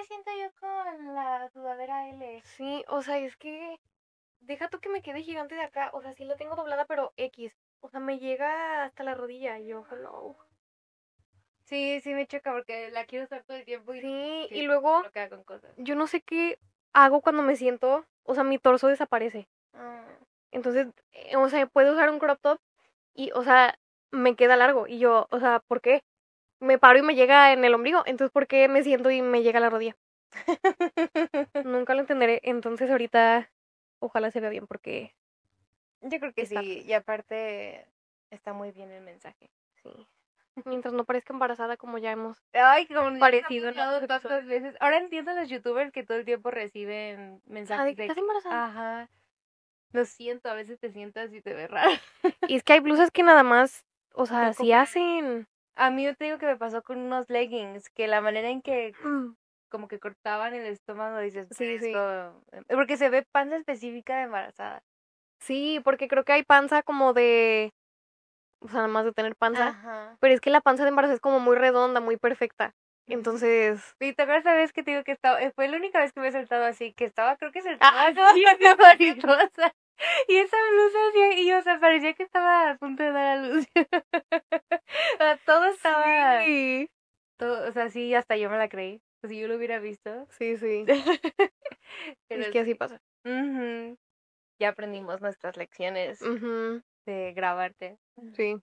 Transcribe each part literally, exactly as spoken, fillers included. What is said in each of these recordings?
me siento yo con la sudadera L. Sí, o sea, es que deja tú que me quede gigante de acá, o sea, sí la tengo doblada, pero X. O sea, me llega hasta la rodilla y yo, hello. Sí, sí me choca porque la quiero usar todo el tiempo y Sí, sí, y luego bloquea con cosas. yo no sé qué hago cuando me siento, o sea, mi torso desaparece. Ah, Entonces, eh, o sea, puedo usar un crop top y, o sea, me queda largo. Y yo, o sea, ¿por qué? Me paro y me llega en el ombligo. Entonces, ¿por qué me siento y me llega a la rodilla? Nunca lo entenderé. Entonces, ahorita, ojalá se vea bien porque Yo creo que está sí, y aparte está muy bien el mensaje. sí. Mientras no parezca embarazada, como ya hemos Ay, como ya parecido en nos ha pasado otros tantas episodios. veces. Ahora entiendo a los youtubers que todo el tiempo reciben O sea, ¿de mensajes que de estás que, embarazada? ajá, lo siento, a veces te sientas y te ves raro. Y es que hay blusas que nada más, o sea, Son sí como- hacen. A mí yo te digo que me pasó con unos leggings, que la manera en que Mm, como que cortaban el estómago, dices, Sí, sí. parezco... Porque se ve panza específica de embarazada. Sí, porque creo que hay panza como de, o sea, nada más de tener panza. Ajá. Pero es que la panza de embarazo es como muy redonda, muy perfecta. Entonces, ¿Y te acuerdas la vez que te digo que estaba, eh, fue la única vez que me he saltado así, que estaba, creo que ah, saltaba como sí, una mariposa. Y esa blusa hacía, y o sea, parecía que estaba a punto de dar a luz. O sea, todo estaba, sí, todo, o sea, sí, hasta yo me la creí. Pues si yo lo hubiera visto. sí, sí. Pero Es que así sí. pasa. Ujú. Ya aprendimos nuestras lecciones Ujú, de grabarte. sí.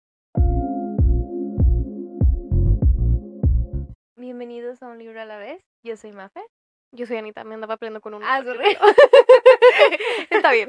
Bienvenidos a Un Libro a la Vez. Yo soy Mafe. Yo soy Anita, me andaba peleando con un Ah, otro sorry. capítulo. Está bien.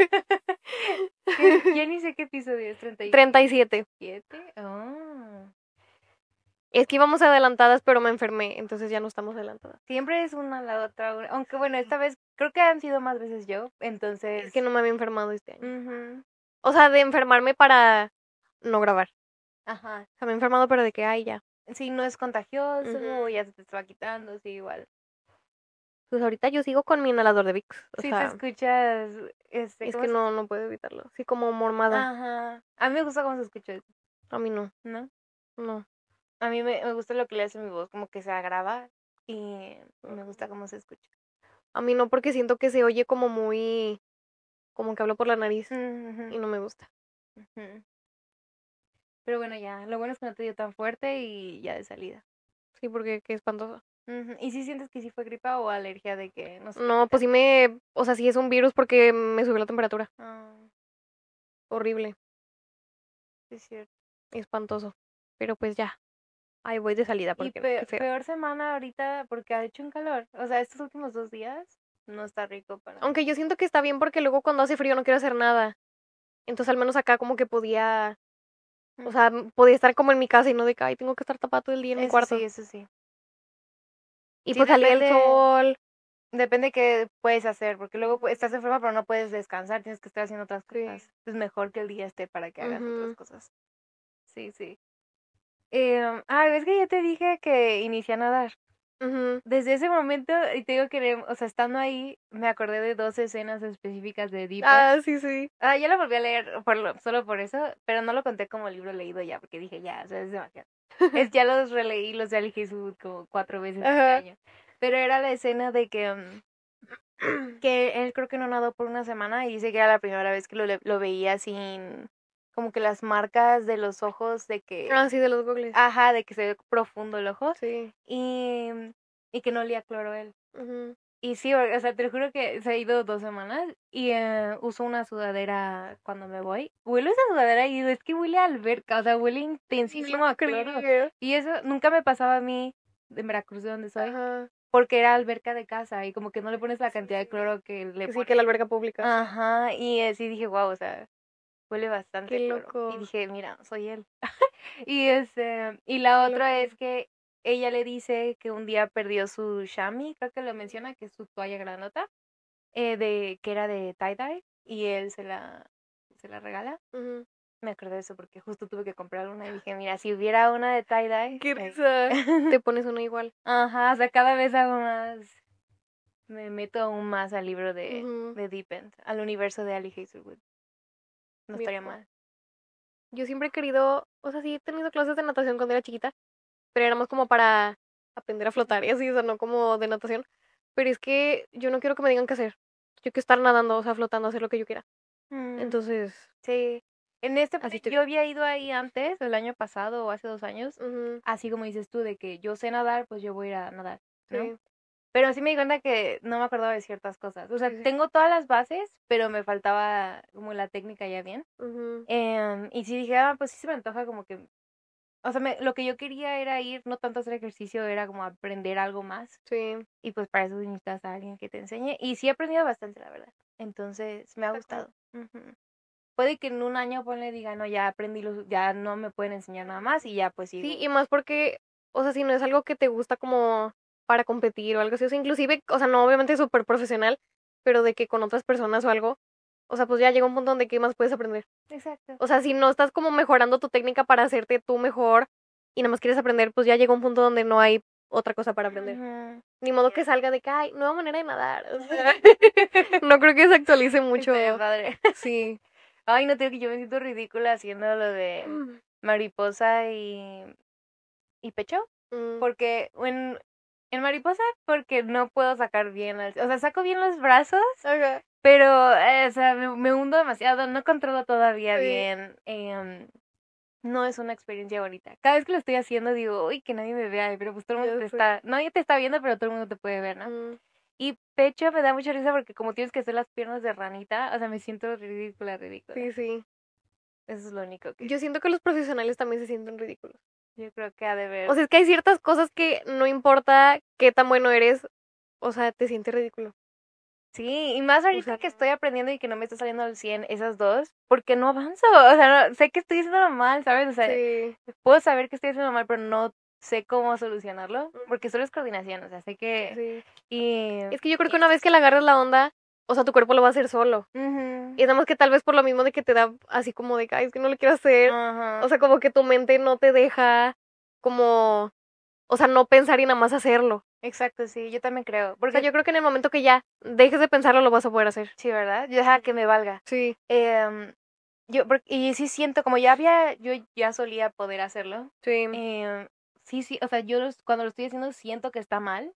¿Qué- Ya ni sé qué episodio es, treinta y treinta y siete. siete. Oh. Es que íbamos adelantadas, pero me enfermé, entonces ya no estamos adelantadas. Siempre es una a la otra. una- Aunque bueno, esta vez creo que han sido más veces yo. Entonces. Es que no me había enfermado este año. Ujú. O sea, de enfermarme para no grabar. Ajá. O sea, me he enfermado, pero de que, ay, ya. Si no es contagioso, Ujú. ya se te estaba quitando, sí, igual. Pues ahorita yo sigo con mi inhalador de Vicks. O Si te sea, escuchas, este, es ¿cómo que se no, dice? no puedo evitarlo. Así como mormada. Ajá. A mí me gusta cómo se escucha eso, A mí no, ¿no? no. A mí me, me gusta lo que le hace mi voz, como que se agrava y me gusta cómo se escucha. A mí no, porque siento que se oye como muy, como que hablo por la nariz Ujú, y no me gusta. ujú. Pero bueno, ya, lo bueno es que no te dio tan fuerte y ya de salida. Sí, porque qué espantoso. Ujú. ¿Y si sientes que sí fue gripa o alergia de que no se te No, pues quita? sí me, o sea, sí es un virus porque me subió la temperatura. Ah, Horrible, sí es cierto. espantoso. Pero pues ya, ahí voy de salida Y porque qué pe- feo. peor semana ahorita porque ha hecho un calor. O sea, estos últimos dos días no está rico para... Aunque yo siento que está bien porque luego cuando hace frío no quiero hacer nada. Entonces al menos acá como que podía, o sea, Ujú. m- podía estar como en mi casa y no de que, ay, tengo que estar tapada todo el día en mi Eso sí, cuarto. eso sí. Y Sí, pues salía el depende, sol. depende qué puedes hacer, porque luego pues, estás enferma pero no puedes descansar, tienes que estar haciendo otras Sí. cosas. Es mejor que el día esté para que hagas otras Ujú, cosas. Sí, sí. Eh, ah, ves que yo te dije que inicié a nadar. ujú. Desde ese momento, y te digo que, le- o sea, estando ahí, me acordé de dos escenas específicas de Deep End. Ah, sí, sí. Ah, ya lo volví a leer por lo- solo por eso, pero no lo conté como libro leído ya, porque dije, ya, o sea, es demasiado. Es, ya los releí, los de Ali Jesús como cuatro veces este Ajá. año. Pero era la escena de que, mm, que él creo que no nadó por una semana y dice que era la primera vez que lo, le- lo veía sin, como que las marcas de los ojos, de que, Ah, sí, de los googles. ajá, de que se ve profundo el ojo Sí. y, y que no olía cloro él. Ujú. Y sí, o sea, te lo juro que se ha ido dos semanas y eh, uso una sudadera cuando me voy. Huelo esa sudadera y digo, es que huele a alberca, o sea, huele intensísimo a cloro. creo. Y eso nunca me pasaba a mí en Veracruz, de donde soy, Ajá. porque era alberca de casa y como que no le pones la cantidad de cloro que le Que sí, que la ponen. alberca pública. Ajá, y así dije, wow, o sea, huele Qué bastante a cloro. Y loco. dije, mira, soy él. Y este, y la Qué otra loco. es que ella le dice que un día perdió su shami, creo que lo menciona, que es su toalla grandota, eh, de, que era de tie-dye, y él se la, se la regala. Ujú. Me acordé de eso porque justo tuve que comprar una y dije, mira, si hubiera una de tie-dye. Qué eh, risa. Te pones uno igual. Ajá, o sea, cada vez hago más, me meto aún más al libro de, Ujú. de Deep End, al universo de Ali Hazelwood. No Bien estaría cool. mal. Yo siempre he querido, o sea, sí he tenido clases de natación cuando era chiquita, pero éramos como para aprender a flotar y así, o sea, no como de natación. Pero es que yo no quiero que me digan qué hacer. Yo quiero estar nadando, o sea, flotando, hacer lo que yo quiera. Mm, Entonces, sí. En este, así yo te... había ido ahí antes, el año pasado o hace dos años, Ujú, así como dices tú, de que yo sé nadar, pues yo voy a ir a nadar, ¿no? sí, Pero sí me di cuenta que no me acordaba de ciertas cosas. O sea, sí, sí. tengo todas las bases, pero me faltaba como la técnica ya bien. Ujú, Em, y sí dije, ah, pues sí se me antoja como que, o sea, me- lo que yo quería era ir, no tanto a hacer ejercicio, era como aprender algo más. sí, Y pues para eso necesitas a alguien que te enseñe. Y sí he aprendido bastante, la verdad. Entonces, me ha está cool. gustado. Ujú. Puede que en un año, ponle, diga, no, ya aprendí, lo, ya no me pueden enseñar nada más y ya pues Sí, sigo. y más porque, o sea, si no es algo que te gusta como para competir o algo así, o sea, inclusive, o sea, no obviamente súper profesional, pero de que con otras personas o algo, o sea, pues ya llega un punto donde qué más puedes aprender. Exacto. O sea, si no estás como mejorando tu técnica para hacerte tú mejor y nada más quieres aprender, pues ya llega un punto donde no hay otra cosa para aprender. Ujú. Ni modo que salga de que, ay, nueva manera de nadar. O sea, no creo que se actualice mucho. Estaría padre. Sí. Ay, no tengo que yo me siento ridícula haciendo lo de mariposa y, y pecho. Mm, Porque en, en mariposa, porque no puedo sacar bien, las- o sea, saco bien los brazos, ajá, pero, eh, o sea, me, me hundo demasiado, no controlo todavía sí, bien. em, no es una experiencia bonita. Cada vez que lo estoy haciendo digo, uy, que nadie me vea, pero pues todo el mundo ya te sé. está, nadie te está viendo, pero todo el mundo te puede ver, ¿no? Mm. Y pecho me da mucha risa porque como tienes que hacer las piernas de ranita, o sea, me siento ridícula, ridícula. Sí, sí. Eso es lo único que Yo siento que los profesionales también se sienten ridículos. yo creo que ha de ver. O sea, es que hay ciertas cosas que no importa qué tan bueno eres, o sea, te sientes ridículo. Sí, y más O ahorita sea, que estoy aprendiendo y que no me está saliendo al cien esas dos, porque no avanzo, o sea, no, sé que estoy haciéndolo mal, ¿sabes? O sea, sí. puedo saber que estoy haciendo mal, pero no sé cómo solucionarlo, Mm, porque solo es coordinación, o sea, sé que... sí. Y... Es que yo creo que una vez que le agarras la onda, o sea, tu cuerpo lo va a hacer solo. Ujú, Y es nada más que tal vez por lo mismo de que te da así como de que, ay, es que no lo quiero hacer. ajá, O sea, como que tu mente no te deja como, o sea, no pensar y nada más hacerlo. exacto, sí, yo también creo, O sea, porque yo creo que en el momento que ya dejes de pensarlo, lo vas a poder hacer. sí, ¿verdad? Yo deja que me valga. Sí, Em, yo, porque- y sí siento, como ya había, yo ya solía poder hacerlo, sí. em, sí, sí, o sea, yo los- cuando lo estoy haciendo siento que está mal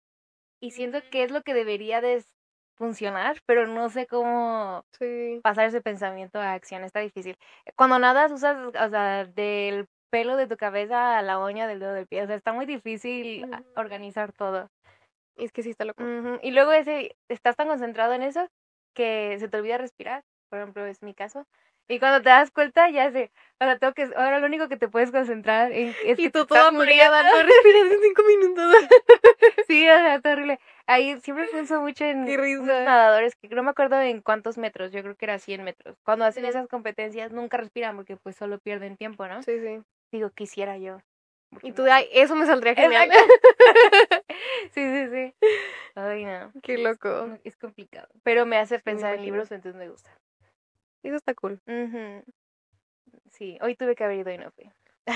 y siento que es lo que debería de s- funcionar, pero no sé cómo Sí. pasar ese pensamiento a acción, está difícil. Cuando nadas usas, o sea, del pelo de tu cabeza a la uña del dedo del pie, o sea, está muy difícil a- Ujú. organizar todo. Y es que sí está loco. Ujú, y luego ese, estás tan concentrado en eso que se te olvida respirar, por ejemplo, es mi caso. Y cuando te das cuenta, ya sé, ahora tengo que, ahora lo único que te puedes concentrar en, es Y que te tú estás toda muriendo. mareada, no respiras en cinco minutos. Sí, o sea, está horrible. Ahí siempre pienso mucho en Qué unos risa. nadadores que no me acuerdo en cuántos metros, yo creo que era cien metros. Cuando hacen Ujú. esas competencias nunca respiran porque pues solo pierden tiempo, ¿no? Sí, sí. Digo, quisiera yo, Y porque tú no de, sé. ay, eso me saldría genial. Exacto. Sí, sí, sí. Ay, no. Qué Es, loco. es complicado. Pero me hace Sí, me pensar en imagino. libros, entonces me gusta. Eso está cool. Ujú, sí, hoy tuve que haber ido y no fui.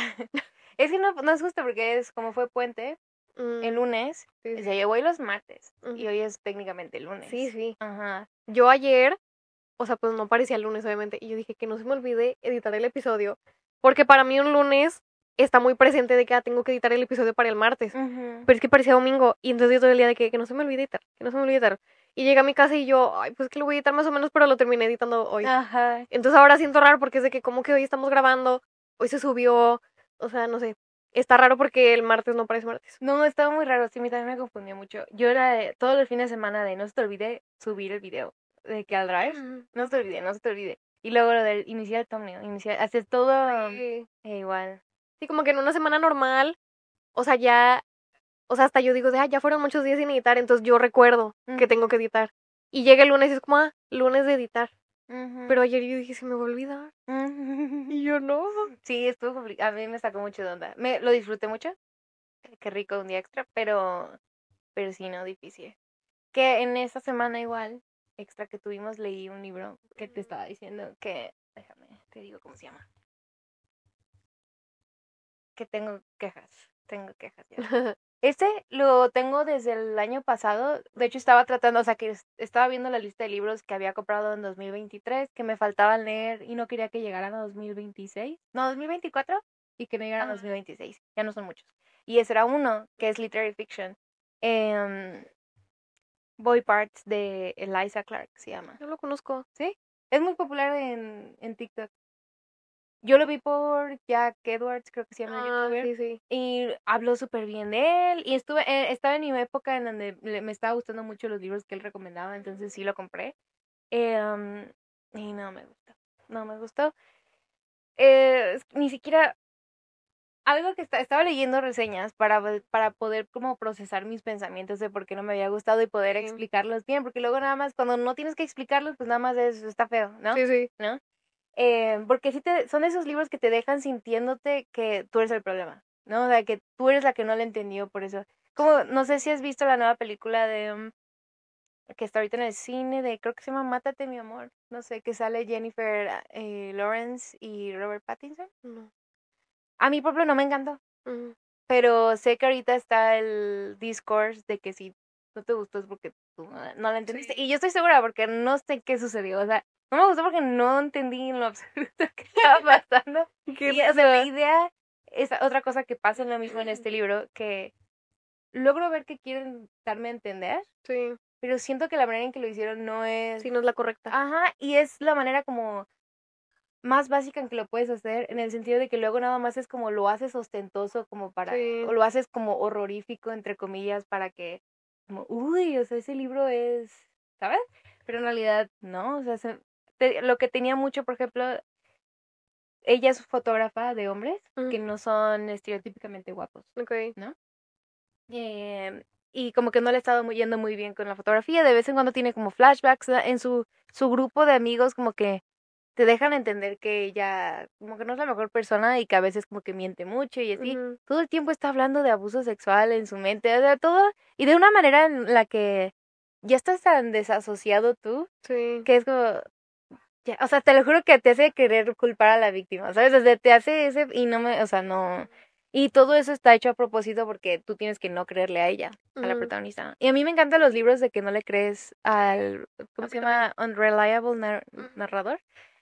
Es que no, no es justo porque es como fue puente el Mm, lunes, sí, o sí. sea, yo voy los martes y Ujú. hoy es técnicamente el Sí, lunes. sí. Ajá. Yo ayer, o sea, pues no parecía el lunes, obviamente. Y yo dije que no se me olvide editar el episodio. Porque para mí un lunes está muy presente de que ah, tengo que editar el episodio para el martes. Ujú. Pero es que parecía domingo. Y entonces yo todo el día de que, que no se me olvide editar, que no se me olvide editar. Y llegué a mi casa y yo, ay, pues que lo voy a editar más o menos, pero lo terminé editando hoy. Ajá. Entonces ahora siento raro porque es de que como que hoy estamos grabando, hoy se subió, o sea, no sé. Está raro porque el martes no parece martes. No, estaba muy raro, sí, a mí también me confundió mucho. Yo era de, todos los fines de semana de no se te olvide subir el video de que al drive, no se te olvide, no se te olvide. Y luego lo del iniciar el thumbnail, iniciar, haces todo Sí. eh, igual. Sí, como que en una semana normal, o sea, ya, o sea, hasta yo digo de, ah, ya fueron muchos días sin editar, entonces yo recuerdo que tengo que editar. Y llega el lunes y es como, ah, lunes de editar. Ujú. Pero ayer yo dije, se me va a olvidar. Ujú. Y yo no. Sí, estuvo complicado, a mí me sacó mucho de onda. Me, lo disfruté mucho, qué rico un día extra, pero, pero sí, no, difícil. Que en esta semana igual, extra que tuvimos, leí un libro que te estaba diciendo que, déjame, te digo cómo se llama. Que tengo quejas, tengo quejas ya. Este lo tengo desde el año pasado. De hecho, estaba tratando, o sea, que es- estaba viendo la lista de libros que había comprado en dos mil veintitrés, que me faltaban leer y no quería que llegaran a dos mil veintiséis. No, dos mil veinticuatro y que no llegaran a Ajá. dos mil veintiséis. Ya no son muchos. Y ese era uno, que es literary fiction. Em, Boy Parts de Eliza Clark se llama. No lo conozco. ¿Sí? Es muy popular en, en TikTok. Yo lo vi por Jack Edwards, creo que se llama el Ah, youtuber. sí, sí. Y habló súper bien de él. Y estuve, eh, estaba en mi época en donde le- me estaba gustando mucho los libros que él recomendaba, entonces sí lo compré. Em, y no me gustó. No me gustó. Eh, es- ni siquiera. Algo que esta- estaba leyendo reseñas para, ve- para poder como procesar mis pensamientos de por qué no me había gustado y poder Sí. explicarlos bien, porque luego nada más cuando no tienes que explicarlos, pues nada más es, está feo, ¿no? Sí, sí. ¿No? Eh, porque sí te, son esos libros que te dejan sintiéndote que tú eres el problema, ¿no? O sea, que tú eres la que no lo entendió por eso. Como, no sé si has visto la nueva película de, um, que está ahorita en el cine, de, creo que se llama Mátate, mi amor, no sé, que sale Jennifer eh, Lawrence y Robert Pattinson. No. A mí, por ejemplo, no me encantó. Ujú. Pero sé que ahorita está el discourse de que si no te gustó es porque tú no, no la entendiste. Sí. Y yo estoy segura porque no sé qué sucedió. O sea, no me gustó porque no entendí en lo absoluto qué estaba pasando. Qué Y, o sea, la risa. idea es otra cosa que pasa en lo mismo en este libro, que logro ver que quieren darme a entender, Sí. pero siento que la manera en que lo hicieron no es... Sí, no es la correcta. Ajá, y es la manera como más básica en que lo puedes hacer, en el sentido de que luego nada más es como lo haces ostentoso, como para, Sí. o lo haces como horrorífico, entre comillas, para que, como, uy, o sea, ese libro es, ¿sabes? Pero en realidad no, o sea, se- te- lo que tenía mucho, por ejemplo, ella es fotógrafa de hombres Ujú. que no son estereotípicamente guapos, Ok. ¿no? Em, y como que no le ha estado muy- yendo muy bien con la fotografía, de vez en cuando tiene como flashbacks ¿no? en su, su grupo de amigos, como que te dejan entender que ella como que no es la mejor persona y que a veces como que miente mucho y así. Ujú. Todo el tiempo está hablando de abuso sexual en su mente, o sea, todo, y de una manera en la que ya estás tan desasociado tú, Sí. que es como, ya, o sea, te lo juro que te hace querer culpar a la víctima, ¿sabes? O sea, te hace ese, y no me, o sea, no. Y todo eso está hecho a propósito porque tú tienes que no creerle a ella, a la Ujú. protagonista. Y a mí me encantan los libros de que no le crees al, ¿cómo A se mí también. llama? Unreliable nar- Ujú. narrador.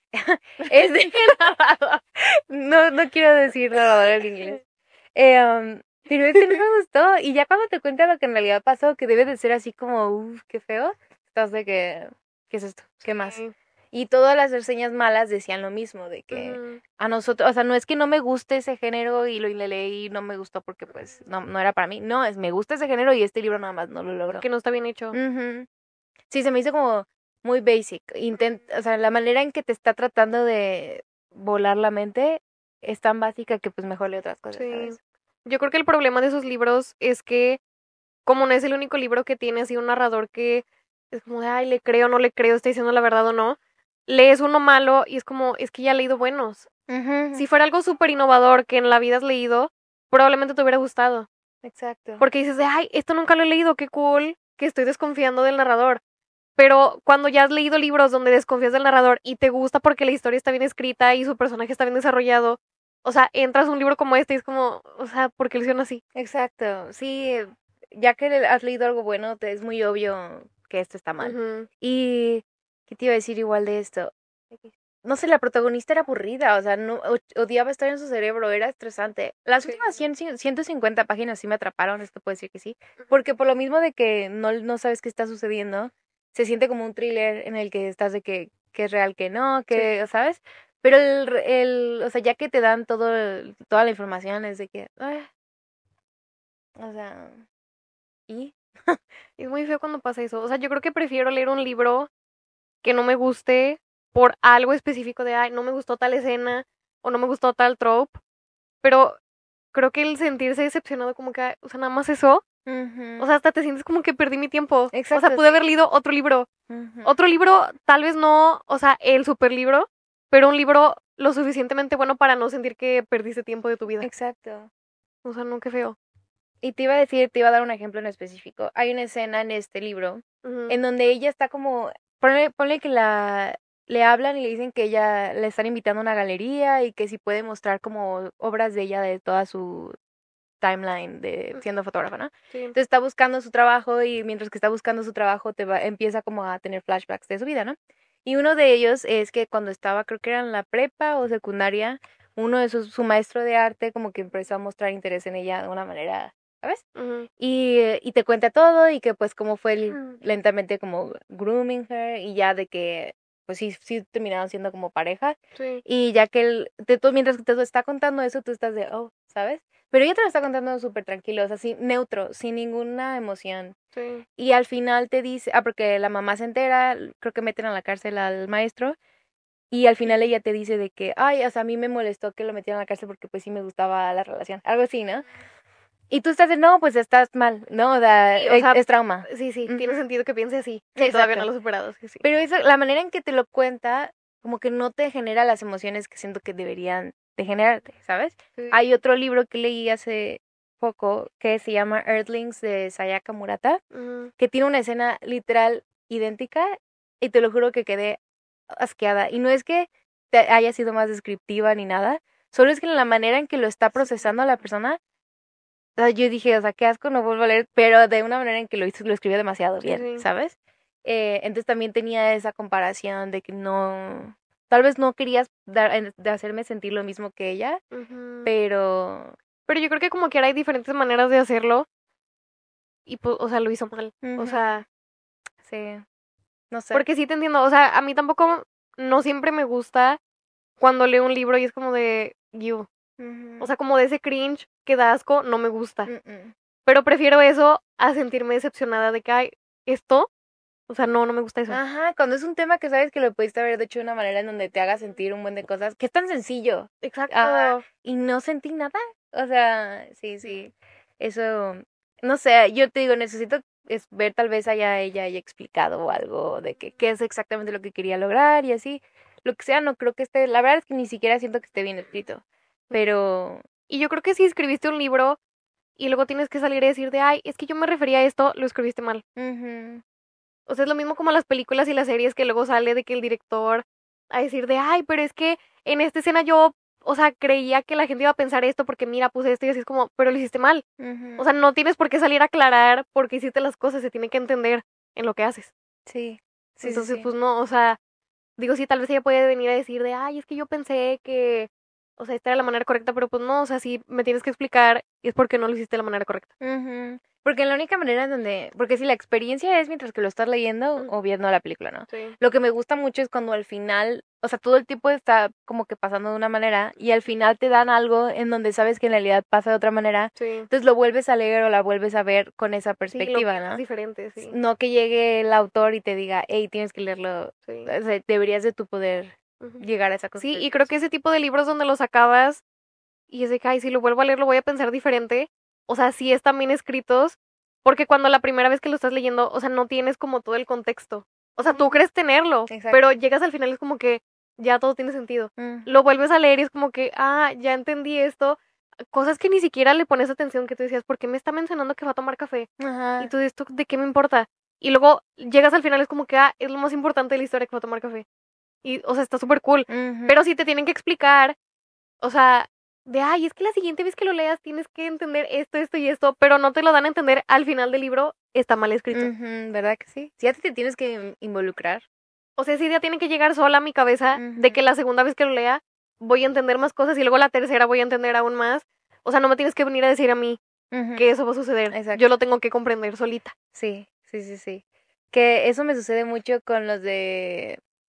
Es de narrador. No, no quiero decir narrador en inglés. Eh, um, pero este no me gustó. Y ya cuando te cuenta lo que en realidad pasó, que debe de ser así como, uff, qué feo, estás de que, ¿qué es esto? ¿Qué más? Sí. Y todas las reseñas malas decían lo mismo, de que Ujú. a nosotros, o sea, no es que no me guste ese género y lo y le leí y no me gustó porque pues no, no era para mí. No, es me gusta ese género y este libro nada más no lo logró. Que no está bien hecho. Ujú. Sí, se me hizo como muy basic. Intent, o sea, la manera en que te está tratando de volar la mente es tan básica que pues mejor lee otras cosas, Sí. ¿sabes? Yo creo que el problema de esos libros es que, como no es el único libro que tiene así un narrador que es como de, ay, le creo, no le creo, está diciendo la verdad o no, lees uno malo y es como, es que ya he leído buenos. Ujú, Si fuera algo súper innovador que en la vida has leído, probablemente te hubiera gustado. exacto. Porque dices de, ay, esto nunca lo he leído, qué cool, que estoy desconfiando del narrador. Pero cuando ya has leído libros donde desconfías del narrador y te gusta porque la historia está bien escrita y su personaje está bien desarrollado, o sea, entras a un libro como este y es como, o sea, ¿por qué lo hicieron así? Exacto. Sí, ya que le- has leído algo bueno, te es muy obvio que esto está mal. Ujú. Y ¿qué te iba a decir igual de esto? No sé, la protagonista era aburrida, o sea, no o- odiaba estar en su cerebro, era estresante. Las Sí. últimas cien, cien, ciento cincuenta páginas sí me atraparon, esto puedo decir que sí, porque por lo mismo de que no, no sabes qué está sucediendo, se siente como un thriller en el que estás de que, que es real, que no, que, Sí. ¿sabes? Pero el, re- el, o sea, ya que te dan todo, el- toda la información, es de que, ah, o sea, ¿y? Es muy feo cuando pasa eso. O sea, yo creo que prefiero leer un libro que no me guste por algo específico de, ay, no me gustó tal escena o no me gustó tal trope, pero creo que el sentirse decepcionado como que, o sea, nada más eso, o Ujú. sea, hasta te sientes como que perdí mi tiempo. O sea, Exacto, pude haber sí. leído otro libro. Ujú. Otro libro, tal vez no, o sea, el super libro, pero un libro lo suficientemente bueno para no sentir que perdiste tiempo de tu vida. Exacto. O sea, no, qué feo. Y te iba a decir, te iba a dar un ejemplo en específico. Hay una escena en este libro Ujú. en donde ella está como, ponle, ponle que la le hablan y le dicen que ella le están invitando a una galería y que si puede mostrar como obras de ella de toda su timeline de siendo fotógrafa, ¿no? Sí. Entonces está buscando su trabajo y mientras que está buscando su trabajo te va, empieza como a tener flashbacks de su vida, ¿no? Y uno de ellos es que cuando estaba, creo que era en la prepa o secundaria, uno de sus, su maestro de arte como que empezó a mostrar interés en ella de una manera, ¿sabes? Ujú. Y, eh, y te cuenta todo y que pues cómo fue el- lentamente como grooming her y ya de que pues sí, sí terminaron siendo como pareja. Sí. Y ya que él, te, tú, mientras que te lo está contando eso, tú estás de, oh, ¿sabes? Pero ella te lo está contando súper tranquilo, o sea, así neutro, sin ninguna emoción. Sí. Y al final te dice, ah, porque la mamá se entera, creo que meten a la cárcel al maestro, y al final ella te dice de que, ay, o sea, a mí me molestó que lo metieran a la cárcel porque pues sí me gustaba la relación, algo así, ¿no? Y tú estás de, no, pues estás mal, ¿no? O sea, Sí, o es, sea, es trauma. sí, sí, Ujú. tiene sentido que piense así, si todavía no Exacto. lo he superado, sí, sí. Pero eso, la manera en que te lo cuenta, como que no te genera las emociones que siento que deberían de generarte, ¿sabes? Sí. Hay otro libro que leí hace poco que se llama Earthlings de Sayaka Murata, Ujú. que tiene una escena literal idéntica y te lo juro que quedé asqueada. Y no es que te haya sido más descriptiva ni nada, solo es que en la manera en que lo está procesando la persona, o sea, yo dije, o sea, qué asco, no vuelvo a leer, pero de una manera en que lo hizo, lo escribió demasiado Sí, bien, sí. ¿sabes? Eh, entonces también tenía esa comparación de que no, tal vez no querías dar, en- de hacerme sentir lo mismo que ella, Ujú. pero... Pero yo creo que como que ahora hay diferentes maneras de hacerlo y pues, o sea, lo hizo mal. O ujú, sea, sí, no sé. porque sí te entiendo, o sea, a mí tampoco no siempre me gusta cuando leo un libro y es como de you. O Ujú, sea, como de ese cringe que da asco, no me gusta. mm, mm. Pero prefiero eso a sentirme decepcionada de que, ay, esto, o sea, no, no me gusta eso. Ajá, cuando es un tema que sabes que lo pudiste haber hecho de una manera en donde te haga sentir un buen de cosas, que es tan sencillo. Ajá, Exacto. y no sentí nada. O sea, sí, sí. Eso, no sé, yo te digo, necesito es ver tal vez haya ella haya explicado algo de que qué es exactamente lo que quería lograr y así. Lo que sea, no creo que esté, la verdad es que ni siquiera siento que esté bien escrito. Pero, Y yo creo que si escribiste un libro y luego tienes que salir y decir de, ay, es que yo me refería a esto, lo escribiste mal. ujú, O sea, es lo mismo como las películas y las series que luego sale de que el director a decir de, ay, pero es que en esta escena yo, o sea, creía que la gente iba a pensar esto porque mira, puse esto y así es como, pero lo hiciste mal. O ujú, sea, no tienes por qué salir a aclarar porque hiciste las cosas, se tiene que entender en lo que haces. sí, sí, sí, Entonces, sí. pues no, o sea, digo, sí, tal vez ella puede venir a decir de, ay, es que yo pensé que, o sea, esta era la manera correcta, pero pues no, o sea, sí me tienes que explicar y es porque no lo hiciste de la manera correcta. Ujú. Porque la única manera en donde, porque si la experiencia es mientras que lo estás leyendo Mm, o viendo la película, ¿no? sí, Lo que me gusta mucho es cuando al final, o sea, todo el tiempo está como que pasando de una manera y al final te dan algo en donde sabes que en realidad pasa de otra manera, sí, entonces lo vuelves a leer o la vuelves a ver con esa sí, lo perspectiva, piensas ¿no? diferente, S- sí, No que llegue el autor y te diga, hey, tienes que leerlo, o sí. sea, deberías de tu poder Ujú. llegar a esa Sí, y creo conclusión. que ese tipo de libros donde los acabas y es de que, ay, si lo vuelvo a leer lo voy a pensar diferente, o sea, sí están bien escritos, porque cuando la primera vez que lo estás leyendo, o sea, no tienes como todo el contexto. O sea, tú Ujú. crees tenerlo, Exacto. pero llegas al final y es como que ya todo tiene sentido. Ujú. Lo vuelves a leer y es como que, ah, ya entendí esto. Cosas que ni siquiera le pones atención, que tú decías, ¿por qué me está mencionando que va a tomar café? Y Ajá. tú dices, ¿esto de qué me importa? Y luego llegas al final y es como que, ah, es lo más importante de la historia que va a tomar café. Y, o sea, está súper cool. Ujú. Pero sí te tienen que explicar, o sea, de, ay, es que la siguiente vez que lo leas tienes que entender esto, esto y esto, pero no te lo dan a entender al final del libro, está mal escrito. Ujú, ¿verdad que sí? Si ya te tienes que in- involucrar. O sea, esa idea tiene que llegar sola a mi cabeza de Ujú, que la segunda vez que lo lea voy a entender más cosas y luego la tercera voy a entender aún más. O sea, no me tienes que venir a decir a mí ujú, que eso va a suceder. Yo exacto. lo tengo que comprender solita. Sí, sí, sí, sí. Que eso me sucede mucho con los de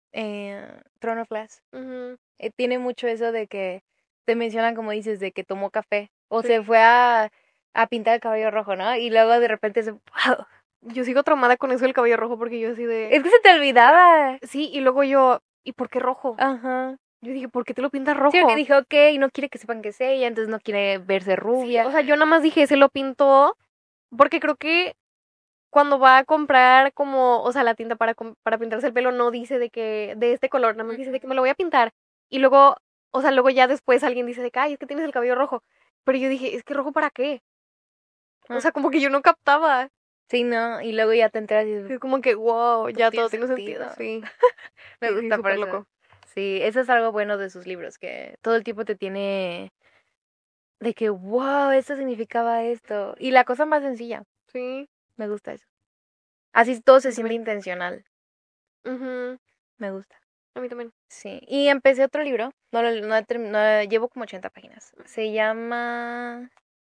eh, Throne of Glass. Ujú, Eh, tiene mucho eso de que te mencionan, como dices, de que tomó café o sí. se fue a, a pintar el cabello rojo, ¿no? Y luego de repente se... ¡Wow! Yo sigo traumada con eso del cabello rojo porque yo así de... Es que se te olvidaba. Sí, y luego yo, ¿y por qué rojo? Ajá. Yo dije, ¿por qué te lo pintas Sí, porque rojo? dijo, ok, no quiere que sepan que es ella, entonces no quiere verse Sí, rubia. o sea, yo nada más dije, se lo pintó porque creo que cuando va a comprar como, o sea, la tinta para, com- para pintarse el pelo no dice de que, de este color, nada más dice de que me lo voy a pintar. Y luego, o sea, luego ya después alguien dice de que, ay, es que tienes el cabello rojo. Pero yo dije, ¿es que rojo para qué? O Ah, sea, como que yo no captaba. sí, no, y luego ya te enteras y dices, Es como que, wow, todo ya tiene todo tiene sentido, sentido. sí. Me Sí, sí, gusta por súper eso. loco. Sí, eso es algo bueno de sus libros, que todo el tiempo te tiene de que, wow, esto significaba esto. Y la cosa más sencilla, Sí, me gusta eso. Así todo a se mí siente también. intencional, Ujú. me gusta. A mí también. Sí. Y empecé otro libro. No, lo- no, he term- no, llevo como ochenta páginas. Se llama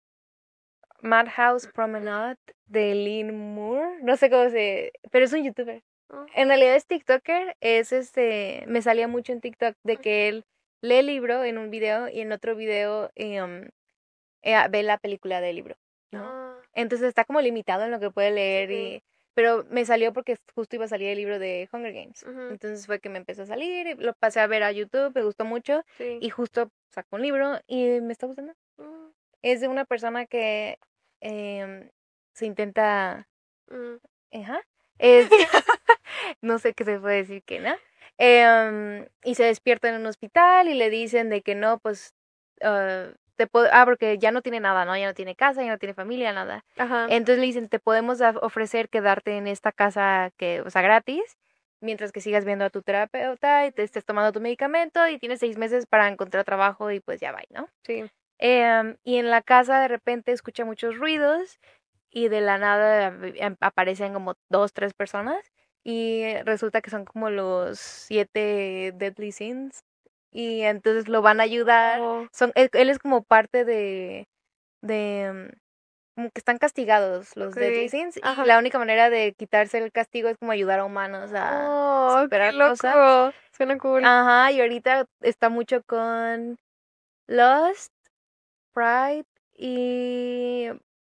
Madhouse Promenade de Lynn Moore. No sé cómo se... Pero es un youtuber. Oh, En realidad es TikToker. Es este... Me salía mucho en TikTok de que él lee el libro en un video y en otro video em, eh, ve la película del libro, ¿no? ah, Entonces está como limitado en lo que puede leer sí. y... Pero me salió porque justo iba a salir el libro de Hunger Games. Ujú, Entonces fue que me empezó a salir, y lo pasé a ver a YouTube, me gustó mucho sí. y justo sacó un libro y me está gustando. Mm, Es de una persona que em, se intenta... mm. Ajá. Es... no sé qué se puede decir que no. Em, y se despierta en un hospital y le dicen de que no, pues... ah, te po- ah, porque ya no tiene nada, ¿no? Ya no tiene casa, ya no tiene familia, nada. Ajá. Entonces le dicen, te podemos da- ofrecer quedarte en esta casa que, o sea, gratis, mientras que sigas viendo a tu terapeuta y te estés tomando tu medicamento y tienes seis meses para encontrar trabajo y pues ya va, ¿no? Sí. Em, y en la casa de repente escucha muchos ruidos y de la nada ap- em- aparecen como dos, tres personas y resulta que son como los siete Deadly Sins y entonces lo van a ayudar. Oh, Son, él, él es como parte de, de, em, como que están castigados los Deadly ok. Sins y Ajá. la única manera de quitarse el castigo es como ayudar a humanos a Oh, qué superar cosas. loco. Suena cool. Ajá, y ahorita está mucho con Lost, Pride y...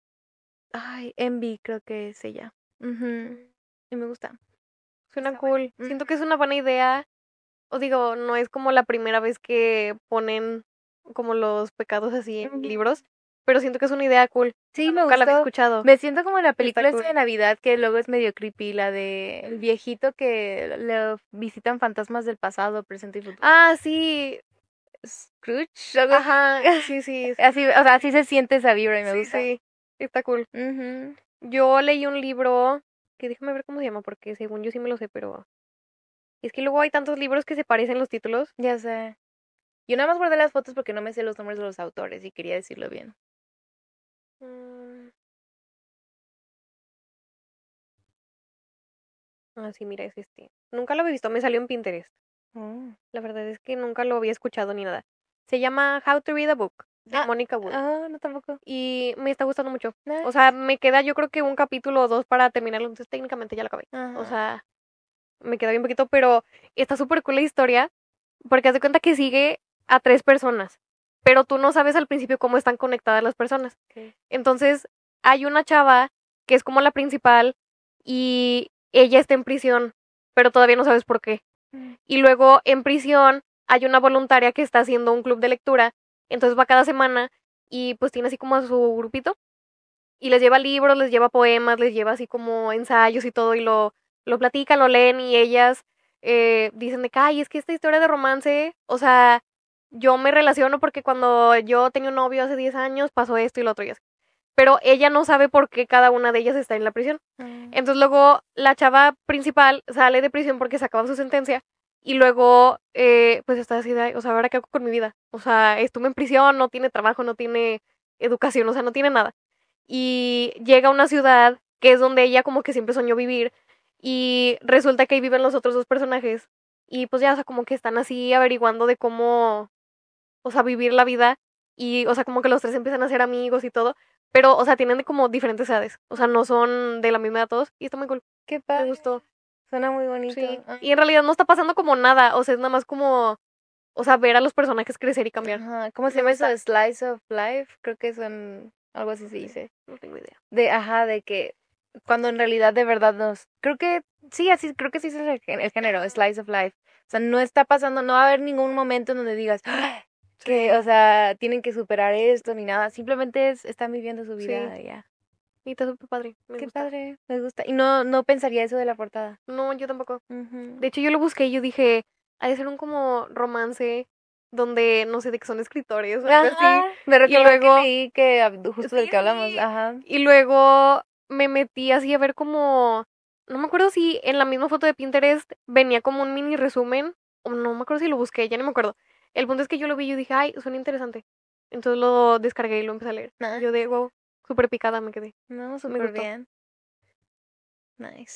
Ay, Envy creo que es ella. Ujú, y me gusta. Suena Está bueno. cool. Ujú. Siento que es una buena idea. O digo, no es como la primera vez que ponen como los pecados así en Ujú. libros, pero siento que es una idea cool. Sí, me Nunca la había gustó. escuchado. Me siento como en la Y está película esta cool. de Navidad que luego es medio creepy, la de el viejito que le visitan fantasmas del pasado, presente y futuro. Ah, sí. Scrooge, algo así. Ajá, sí, sí. Así, o sea, así se siente esa vibra y me Sí, gusta. sí. Está cool. Ujú. Yo leí un libro que déjame ver cómo se llama, porque según yo sí me lo sé, pero es que luego hay tantos libros que se parecen los títulos. Ya sé. Yo nada más guardé las fotos porque no me sé los nombres de los autores y quería decirlo bien. Mm, Ah, sí, mira, es este. Nunca lo había visto, me salió en Pinterest. Oh. La verdad es que nunca lo había escuchado ni nada. Se llama How to Read a Book, de Ah, Mónica Wood. ah, no tampoco. Y me está gustando mucho. O Nice. sea, me queda yo creo que un capítulo o dos para terminarlo, entonces técnicamente ya lo acabé. O Ajá. sea, me queda bien poquito, pero está súper cool la historia, porque haz de cuenta que sigue a tres personas, pero tú no sabes al principio cómo están conectadas las personas. Ok. Entonces, hay una chava que es como la principal y ella está en prisión, pero todavía no sabes por qué. Mm. Y luego en prisión hay una voluntaria que está haciendo un club de lectura, entonces va cada semana y pues tiene así como a su grupito y les lleva libros, les lleva poemas, les lleva así como ensayos y todo y lo, lo platican, lo leen y ellas eh, dicen de que, ay, es que esta historia de romance, o sea, yo me relaciono porque cuando yo tenía un novio hace diez años pasó esto y lo otro y así. Pero ella no sabe por qué cada una de ellas está en la prisión. Mm. Entonces luego la chava principal sale de prisión porque se acaba su sentencia y luego eh, pues está así de, "Ay, o sea, ¿ahora qué hago con mi vida? O sea, estuve en prisión, no tiene trabajo, no tiene educación, o sea, no tiene nada. Y llega a una ciudad que es donde ella como que siempre soñó vivir y resulta que ahí viven los otros dos personajes y pues ya, o sea, como que están así averiguando de cómo, o sea, vivir la vida y, o sea, como que los tres empiezan a ser amigos y todo, pero, o sea, tienen de como diferentes edades, o sea, no son de la misma edad todos y está muy cool, Qué me padre. gustó, Suena muy bonito. sí, Ah. y en realidad no está pasando como nada, o sea, es nada más como, o sea, ver a los personajes crecer y cambiar. Ajá. ¿Cómo se Me llama eso? gusta. Slice of Life. Creo que son algo así se dice. No tengo idea. De, ajá, de que cuando en realidad de verdad nos... Creo que sí, así, creo que sí es el, gé- el género, Slice of Life. O sea, no está pasando, no va a haber ningún momento en donde digas "Ah", que, o sea, tienen que superar esto ni nada. Simplemente es, están viviendo su Sí, vida y ya. y está súper padre, me Qué gusta. padre, me gusta. Y no, no pensaría eso de la portada. No, yo tampoco. Ujú. De hecho, yo lo busqué y yo dije, ha de ser un como romance donde, no sé, de que son escritores o algo así. Ajá, me Y recordó luego, que leí que hab- justo del sí, que hablamos, sí. ajá. Y luego me metí así a ver como, no me acuerdo si en la misma foto de Pinterest venía como un mini resumen, o no me acuerdo si lo busqué, ya no me acuerdo. El punto es que yo lo vi y yo dije, ay, suena interesante. Entonces lo descargué y lo empecé a leer. Nah, Yo de, wow, súper picada me quedé. no, Me súper gustó. bien. Nice.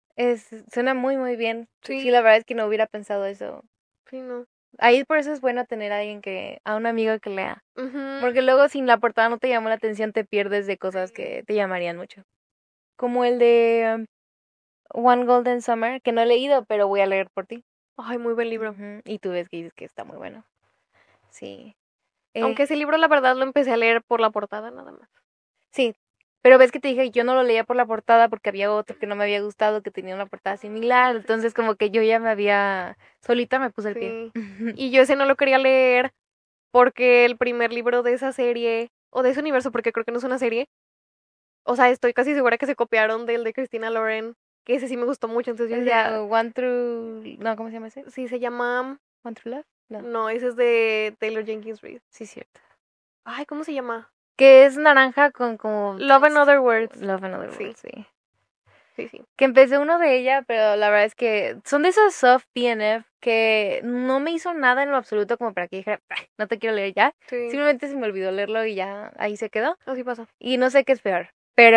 Es, suena muy, muy bien. Sí. Sí, la verdad es que no hubiera pensado eso. sí, no. Ahí por eso es bueno tener a alguien que, a un amigo que lea. Ujú. Porque luego sin la portada no te llamó la atención, te pierdes de cosas que te llamarían mucho. Como el de um, One Golden Summer, que no he leído, pero voy a leer por ti. Ay, muy buen libro. Ujú, y tú ves que dices que está muy bueno. Sí. Eh, Aunque ese libro, la verdad, lo empecé a leer por la portada nada más. sí. Pero ves que te dije, yo no lo leía por la portada porque había otro que no me había gustado, que tenía una portada similar. Entonces como que yo ya me había, solita me puse el pie. Sí. Y yo ese no lo quería leer porque el primer libro de esa serie, o de ese universo, porque creo que no es una serie, o sea, estoy casi segura que se copiaron del de Christina Lauren, que ese sí me gustó mucho, entonces yo El decía, de One True, no, ¿cómo se llama ese? sí se llama, One True Love. No, no, ese es de Taylor Jenkins Reid. sí, cierto. Ay, ¿cómo se llama? Que es naranja con como... Love and Other Words. Love and Other Sí. Words, sí. Sí, sí. Que empecé uno de ella, pero la verdad es que son de esos soft P N F que no me hizo nada en lo absoluto como para que dijera, "Ay, no te quiero leer ya". Sí. Simplemente se me olvidó leerlo y ya ahí se quedó. Así pasa. Y no sé qué es peor. Pero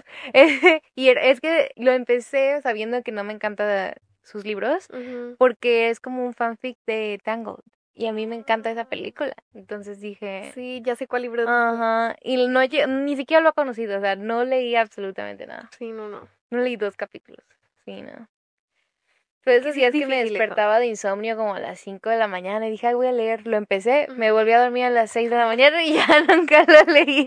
y er- es que lo empecé sabiendo que no me encantan sus libros Ujú. porque es como un fanfic de Tangled. Y a mí me encanta esa película. Entonces dije, Sí, ya sé cuál libro dices. ajá. Y no, lle- ni siquiera lo he conocido. O sea, no leí absolutamente nada. Sí, no, no. No leí dos capítulos. Sí, no. Pero Que esos sí es días que me difícil eso. despertaba de insomnio como a las cinco de la mañana y dije, ay, voy a leer. Lo empecé, me volví a dormir a las seis de la mañana y ya nunca lo leí.